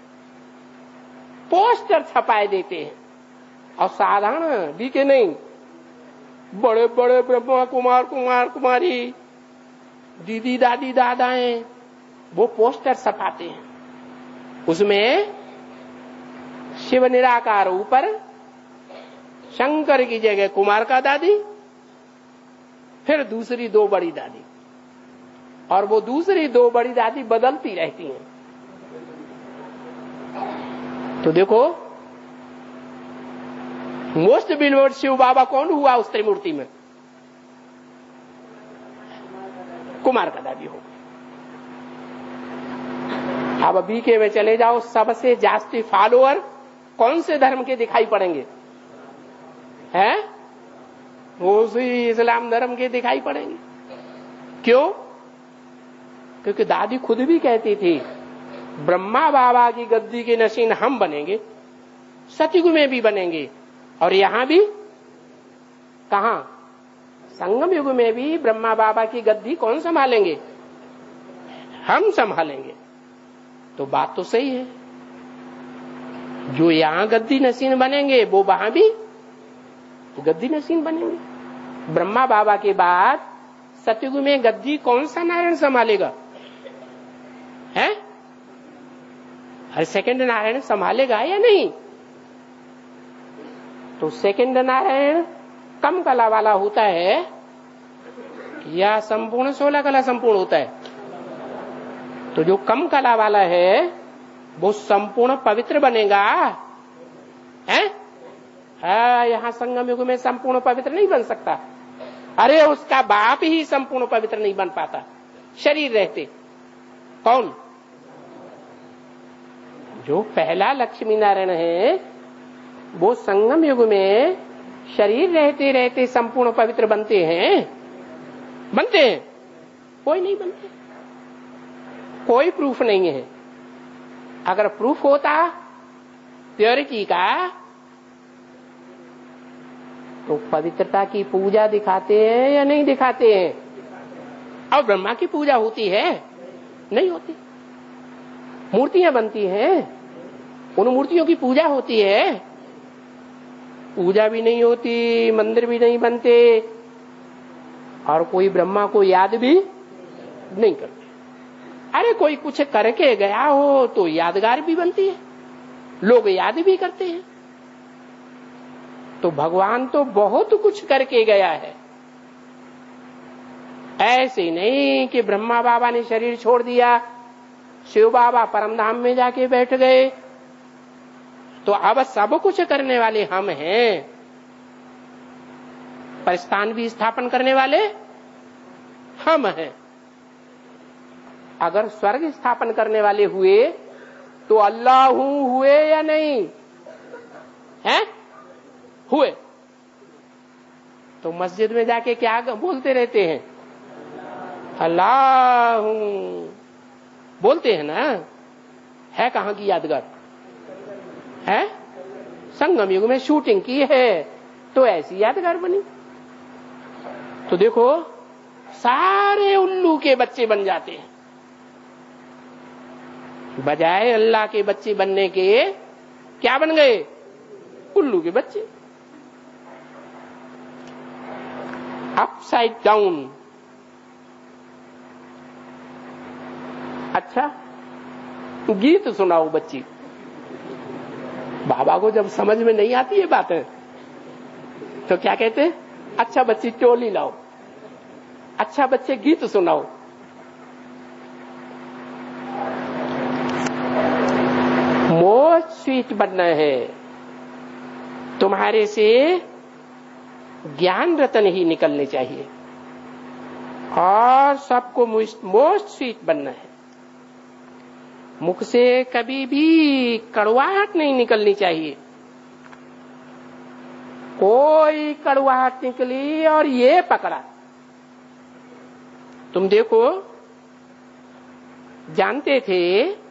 पोस्टर छपाए देते हैं, और साधारण भी के नहीं, बड़े बड़े ब्रह्मा कुमार कुमार कुमारी, दीदी दादी दादाएं, वो पोस्टर छपाते हैं। उसमें शिव निराकार ऊपर, शंकर की जगह कुमार का दादी, फिर दूसरी दो बड़ी दादी, और वो दूसरी दो बड़ी दादी बदलती रहती हैं। तो देखो मोस्ट बिलीवर्ड शिव बाबा कौन हुआ उस त्रिमूर्ति में? कुमार का दादी हो। अब बीके में चले जाओ, सबसे जास्ती फॉलोअर कौन से धर्म के दिखाई पड़ेंगे? हैं? वो उसी इस्लाम धर्म के दिखाई पड़ेंगे। क्यों? क्योंकि दादी खुद भी कहती थी ब्रह्मा बाबा की गद्दी के नशीन हम बनेंगे, सतयुग में भी बनेंगे, और यहां भी कहां संगम युग में भी ब्रह्मा बाबा की गद्दी कौन संभालेंगे? हम संभालेंगे। तो बात तो सही है, जो यहां गद्दी नशीन बनेंगे वो वहां भी गद्दी नशीन बनेंगे। ब्रह्मा बाबा के बाद सतयुग में गद्दी कौन सा नारायण संभालेगा? है? हर सेकंड नारायण संभालेगा या नहीं? तो सेकंड नारायण कम कला वाला होता है या संपूर्ण सोलह कला संपूर्ण होता है? तो जो कम कला वाला है वो संपूर्ण पवित्र बनेगा। है? हाँ, यहां संगम युग में संपूर्ण पवित्र नहीं बन सकता। अरे उसका बाप ही संपूर्ण पवित्र नहीं बन पाता शरीर रहते। कौन? जो पहला लक्ष्मी नारायण है वो संगम युग में शरीर रहते रहते संपूर्ण पवित्र बनते हैं? बनते हैं? कोई नहीं बनते। कोई प्रूफ नहीं है। अगर प्रूफ होता प्योरिटी का तो पवित्रता की पूजा दिखाते हैं या नहीं दिखाते हैं? और ब्रह्मा की पूजा होती है? नहीं होती। मूर्तियां बनती हैं, उन मूर्तियों की पूजा होती है? पूजा भी नहीं होती, मंदिर भी नहीं बनते, और कोई ब्रह्मा को याद भी नहीं करते। अरे कोई कुछ करके गया हो तो यादगार भी बनती है, लोग याद भी करते हैं। तो भगवान तो बहुत कुछ करके गया है। ऐसे नहीं कि ब्रह्मा बाबा ने शरीर छोड़ दिया, शिव बाबा परमधाम में जाके बैठ गए, तो अब सब कुछ करने वाले हम हैं। पर स्थान भी स्थापन करने वाले हम हैं। अगर स्वर्ग स्थापन करने वाले हुए तो अल्लाह हूं हुए या नहीं? हैं? हुए। तो मस्जिद में जाके क्या बोलते रहते हैं? अल्लाह हूं बोलते हैं ना। है कहां की यादगार? है? संगम युग में शूटिंग की है तो ऐसी यादगार बनी। तो देखो सारे उल्लू के बच्चे बन जाते हैं, बजाय अल्लाह के बच्चे बनने के क्या बन गए? उल्लू के बच्चे। Upside down. अच्छा गीत सुनाओ बच्ची। बाबा को जब समझ में नहीं आती है बातें तो क्या कहते हैं? अच्छा बच्ची टोली लाओ। अच्छा बच्चे गीत सुनाओ। मोस्ट स्वीट बनना है, तुम्हारे से ज्ञान रतन ही निकलने चाहिए और सबको मोस्ट स्वीट बनना है। मुख से कभी भी कड़वाहट नहीं निकलनी चाहिए। कोई कड़वाहट निकली और ये पकड़ा। तुम देखो, जानते थे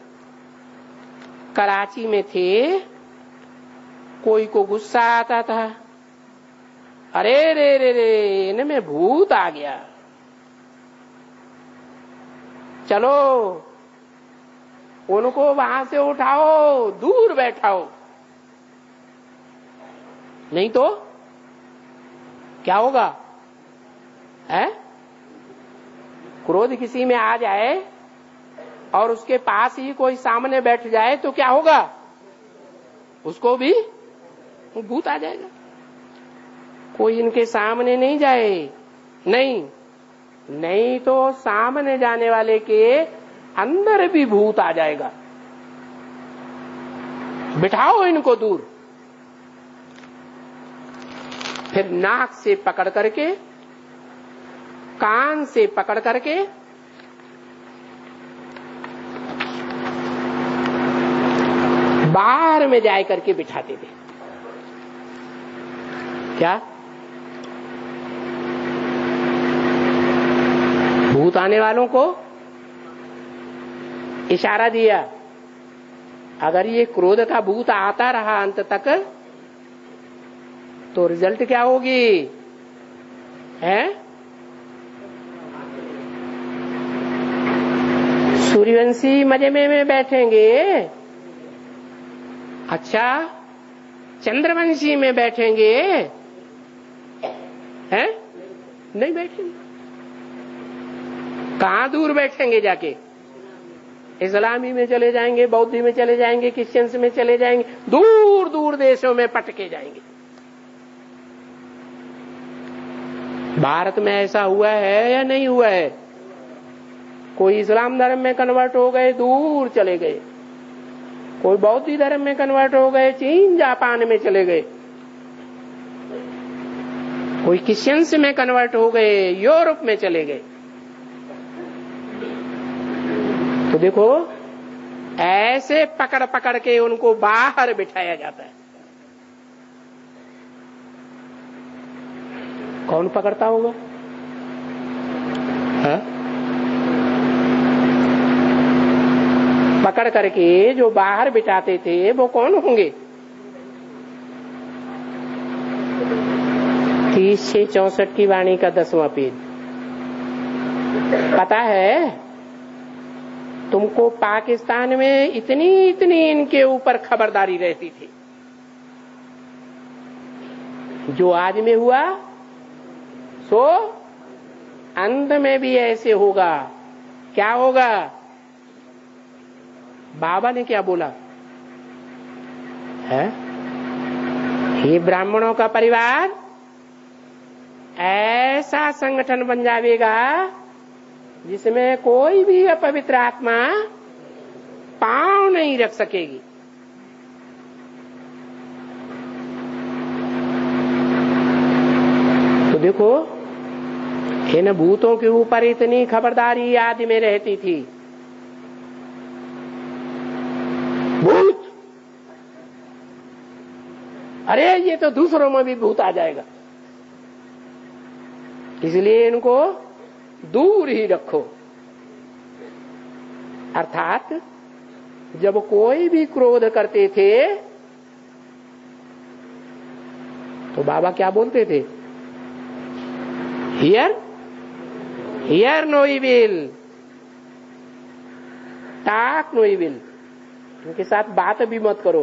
कराची में थे, कोई को गुस्सा आता था, अरे रे रे रे इनमें भूत आ गया, चलो उनको वहां से उठाओ, दूर बैठाओ, नहीं तो क्या होगा? है क्रोध किसी में आ जाए और उसके पास ही कोई सामने बैठ जाए तो क्या होगा? उसको भी भूत आ जाएगा। कोई इनके सामने नहीं जाए, नहीं नहीं तो सामने जाने वाले के अंदर भी भूत आ जाएगा। बिठाओ इनको दूर। फिर नाक से पकड़ करके, कान से पकड़ करके बाहर में जाए करके बिठाते थे। क्या भूत आने वालों को इशारा दिया, अगर ये क्रोध का भूत आता रहा अंत तक तो रिजल्ट क्या होगी? है सूर्यवंशी मजे में, में बैठेंगे, अच्छा चंद्रवंशी में बैठेंगे, हैं? नहीं बैठेंगे। कहां दूर बैठेंगे? जाके इस्लामी में चले जाएंगे, बौद्धी में चले जाएंगे, क्रिश्चियंस में चले जाएंगे, दूर दूर देशों में पटके जाएंगे। भारत में ऐसा हुआ है या नहीं हुआ है? कोई इस्लाम धर्म में कन्वर्ट हो गए, दूर चले गए। कोई बौद्ध धर्म में कन्वर्ट हो गए, चीन जापान में चले गए। कोई क्रिश्चियंस में कन्वर्ट हो गए, यूरोप में चले गए। तो देखो, ऐसे पकड़ पकड़ के उनको बाहर बिठाया जाता है। कौन पकड़ता होगा? है? पकड़ करके जो बाहर बिठाते थे वो कौन होंगे? तीस से चौसठ की वाणी का दसवां पेज। पता है तुमको पाकिस्तान में इतनी इतनी इनके ऊपर खबरदारी रहती थी, जो आज में हुआ सो अंत में भी ऐसे होगा। क्या होगा? बाबा ने क्या बोला है? ये ब्राह्मणों का परिवार ऐसा संगठन बन जाएगा जिसमें कोई भी अपवित्र आत्मा पांव नहीं रख सकेगी। तो देखो, इन भूतों के ऊपर इतनी खबरदारी आदि में रहती थी। भूत, अरे ये तो दूसरों में भी भूत आ जाएगा, इसलिए इनको दूर ही रखो। अर्थात जब कोई भी क्रोध करते थे तो बाबा क्या बोलते थे? Hear hear no evil, talk no evil. उनके साथ बात भी मत करो।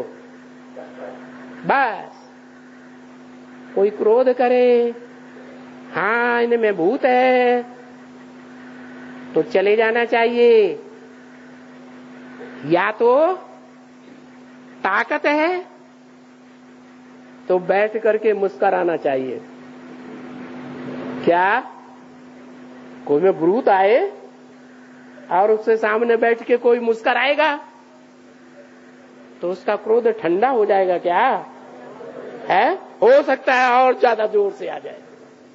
बस कोई क्रोध करे, हाँ इनमें भूत है, तो चले जाना चाहिए। या तो ताकत है तो बैठ करके मुस्कुराना चाहिए। क्या कोई में भूत आए और उससे सामने बैठ के कोई मुस्कुराएगा तो उसका क्रोध ठंडा हो जाएगा क्या है? हो सकता है और ज्यादा जोर से आ जाए।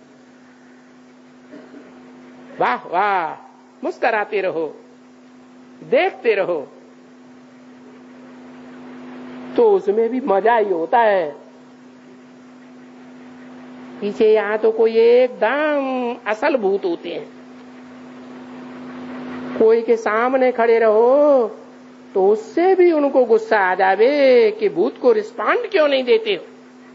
वाह वाह, मुस्कुराते रहो, देखते रहो, तो उसमें भी मजा ही होता है। पीछे यहां तो कोई एकदम असल भूत होते हैं, कोई के सामने खड़े रहो तो उससे भी उनको गुस्सा आ जावे कि भूत को रिस्पॉन्ड क्यों नहीं देते हो।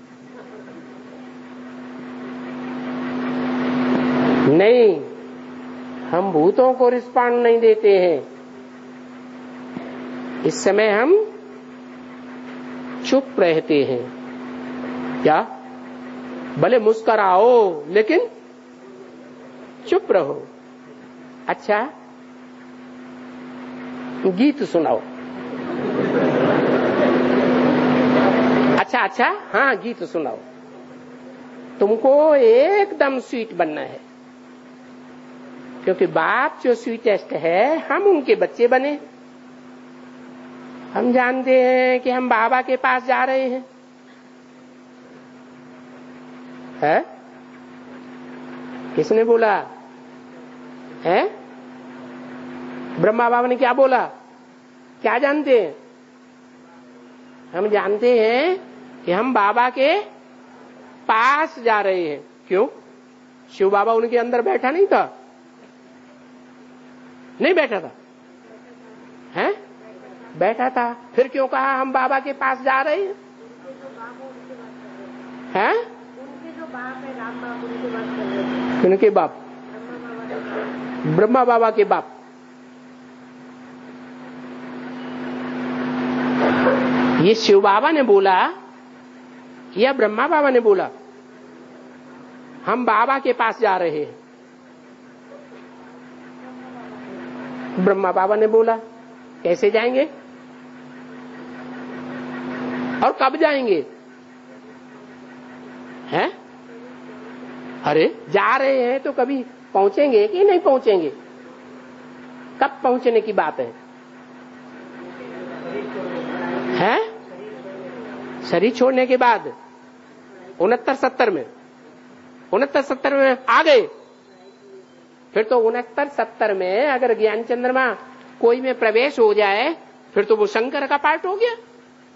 नहीं, हम भूतों को रिस्पॉन्ड नहीं देते हैं। इस समय हम चुप रहते हैं। क्या? भले मुस्कुराओ लेकिन चुप रहो। अच्छा, गीत सुनाओ। अच्छा अच्छा, हाँ गीत सुनाओ। तुमको एकदम स्वीट बनना है, क्योंकि बाप जो स्वीटेस्ट है, हम उनके बच्चे बने। हम जानते हैं कि हम बाबा के पास जा रहे हैं, है? किसने बोला है? ब्रह्मा बाबा ने क्या बोला? क्या जानते हैं? हम जानते हैं कि हम बाबा के पास जा रहे हैं। क्यों? शिव बाबा उनके अंदर बैठा नहीं था? नहीं बैठा था? हैं? बैठा था। फिर क्यों कहा हम बाबा के पास जा रहे हैं? हैं? उनके जो बाप है, राम बाप, उनके बात कर रहे हैं। उनके बाप, ब्रह्मा बाबा के बाप। ये शिव बाबा ने बोला या ब्रह्मा बाबा ने बोला? हम बाबा के पास जा रहे हैं। ब्रह्मा बाबा ने बोला। कैसे जाएंगे और कब जाएंगे? हैं? अरे जा रहे हैं तो कभी पहुंचेंगे कि नहीं पहुंचेंगे? कब पहुंचने की बात है? हैं? शरीर छोड़ने के बाद उनहत्तर सत्तर में उनहत्तर सत्तर में आ गए। फिर तो उनहत्तर सत्तर में अगर ज्ञान चंद्रमा कोई में प्रवेश हो जाए फिर तो वो शंकर का पार्ट हो गया।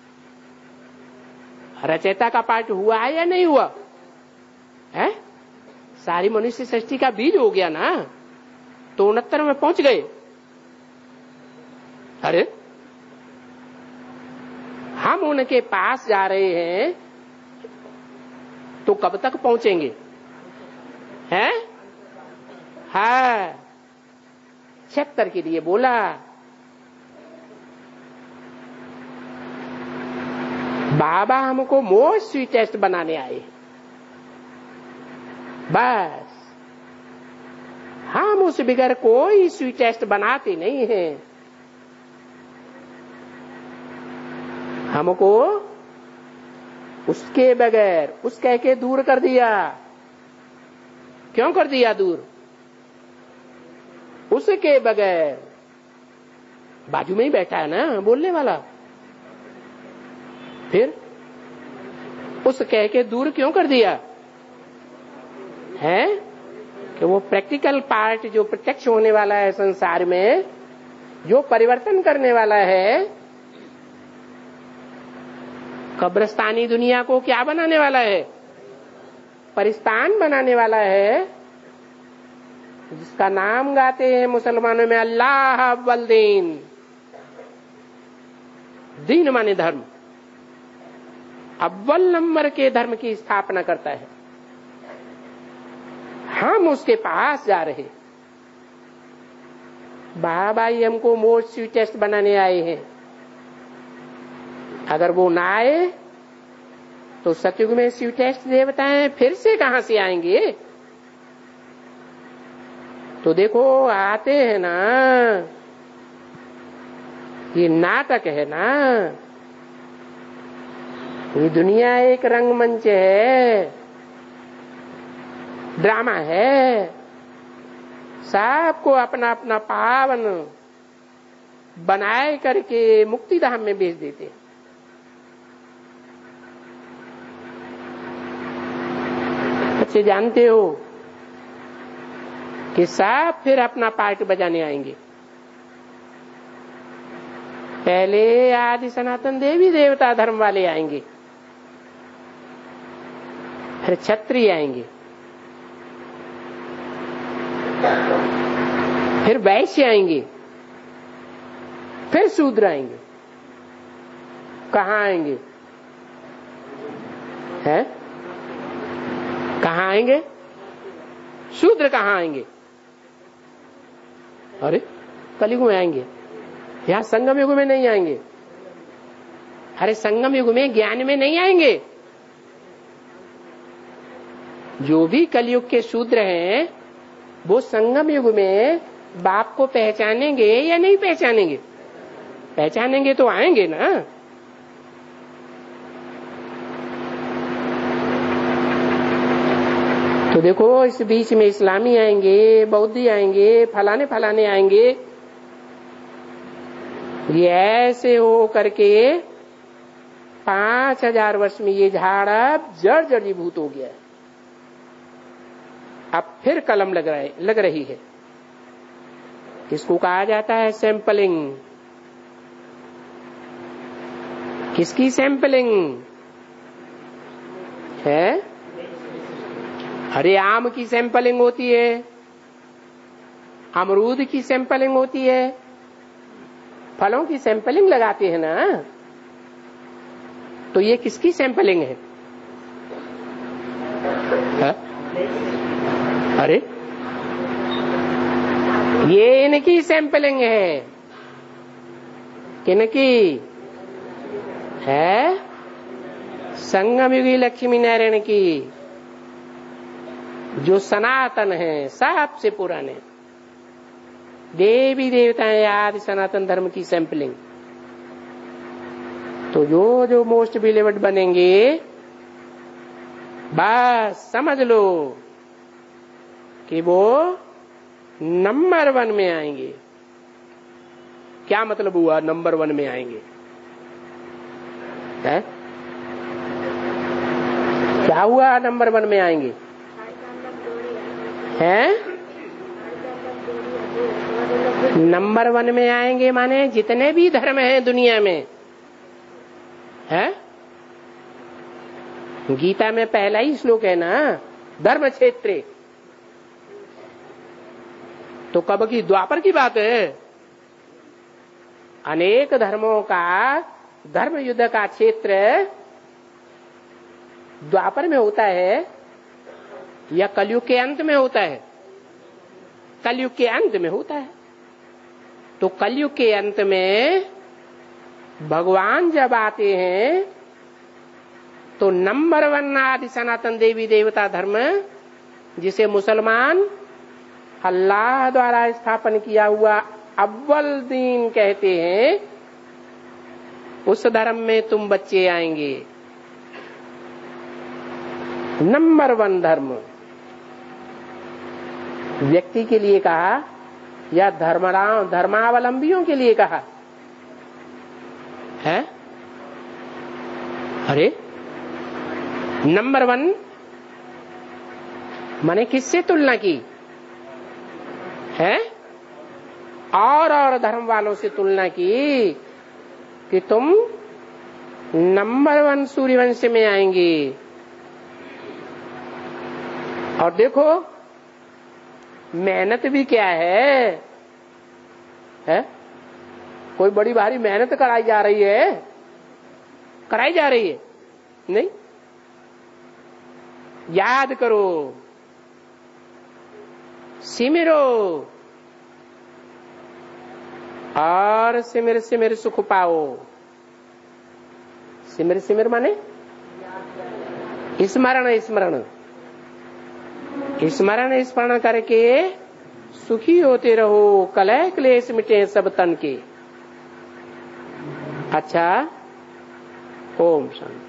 रचयिता का पार्ट हुआ है या नहीं हुआ है? सारी मनुष्य सृष्टि का बीज हो गया ना, तो उनहत्तर में पहुंच गए। अरे हम उनके पास जा रहे हैं तो कब तक पहुंचेंगे? हैं? हाँ, छिहत्तर के लिए बोला। बाबा हमको मोस्ट स्वीटेस्ट बनाने आए। बस हम उस बिगर कोई स्वीटेस्ट बनाते नहीं हैं। हमको उसके बगैर उस कह के दूर कर दिया। क्यों कर दिया दूर? उसके बगैर बाजू में ही बैठा है ना बोलने वाला। फिर उस कह के दूर क्यों कर दिया है? कि वो प्रैक्टिकल पार्ट जो प्रत्यक्ष होने वाला है संसार में, जो परिवर्तन करने वाला है, कब्रिस्तानी दुनिया को क्या बनाने वाला है? परिस्तान बनाने वाला है, जिसका नाम गाते हैं मुसलमानों में अल्लाह अव्वल दीन। दीन माने धर्म, अव्वल नंबर के धर्म की स्थापना करता है। हम उसके पास जा रहे। बाबा ही हमको मोस्ट स्वीटेस्ट बनाने आए हैं। अगर वो ना आए तो सतयुग में स्वीटेस्ट देवताएं फिर से कहां से आएंगे? तो देखो आते हैं ना, ये नाटक है ना, ये दुनिया एक रंगमंच है, ड्रामा है। सबको अपना अपना पावन बनाए करके मुक्ति धाम में भेज देते हैं। बच्चे जानते हो कि सब फिर अपना पार्ट बजाने आएंगे। पहले आदि सनातन देवी देवता धर्म वाले आएंगे, फिर क्षत्रिय आएंगे, फिर वैश्य आएंगे, फिर शूद्र आएंगे। कहाँ आएंगे? हैं? कहाँ आएंगे? शूद्र कहाँ आएंगे? अरे कलयुग में आएंगे, यहां संगम युग में नहीं आएंगे। अरे संगम युग में ज्ञान में नहीं आएंगे। जो भी कलयुग के शूद्र हैं वो संगम युग में बाप को पहचानेंगे या नहीं पहचानेंगे? पहचानेंगे तो आएंगे ना। तो देखो इस बीच में इस्लामी आएंगे, बौद्धी आएंगे, फलाने फलाने आएंगे। ये ऐसे हो करके पांच हजार वर्ष में ये झाड़ अब जड़ जड़ीभूत हो गया है। अब फिर कलम लग रहा है, लग रही है। इसको कहा जाता है सैंपलिंग। किसकी सैंपलिंग है? अरे आम की सैंपलिंग होती है, अमरूद की सैंपलिंग होती है, फलों की सैंपलिंग लगाते हैं ना। तो ये किसकी सैंपलिंग है? हा? अरे ये इनकी सैंपलिंग है। किनकी है? संगम युगी लक्ष्मी नारायण की, जो सनातन है, सबसे पुराने देवी देवताएं आदि सनातन धर्म की सैंपलिंग। तो जो जो मोस्ट बिलीवर्ड बनेंगे बस समझ लो कि वो नंबर वन में आएंगे। क्या मतलब हुआ नंबर वन में आएंगे? है? क्या हुआ नंबर वन में आएंगे? हैं? नंबर वन में आएंगे माने जितने भी धर्म हैं दुनिया में, है? गीता में पहला ही श्लोक है ना, धर्म क्षेत्रे। तो कब की? द्वापर की बात है। अनेक धर्मों का धर्म युद्ध का क्षेत्र द्वापर में होता है या कलयुग के अंत में होता है? कलयुग के अंत में होता है। तो कलयुग के अंत में भगवान जब आते हैं तो नंबर वन आदि सनातन देवी देवता धर्म, जिसे मुसलमान अल्लाह द्वारा स्थापन किया हुआ अव्वल दीन कहते हैं, उस धर्म में तुम बच्चे आएंगे। नंबर वन धर्म व्यक्ति के लिए कहा या धर्मरा धर्मावलंबियों के लिए कहा है? अरे नंबर वन माने किससे तुलना की है? और और धर्म वालों से तुलना की कि तुम नंबर वन सूर्यवंश में आएंगे। और देखो मेहनत भी क्या है, है? कोई बड़ी भारी मेहनत कराई जा रही है? कराई जा रही है? नहीं। याद करो, सिमरो, और सिमर सिमर सुख पाओ। सिमर सिमर माने स्मरण स्मरण स्मरण स्मरण करके सुखी होते रहो, कलह क्लेश मिटे सब तन के। अच्छा, ओम शांति।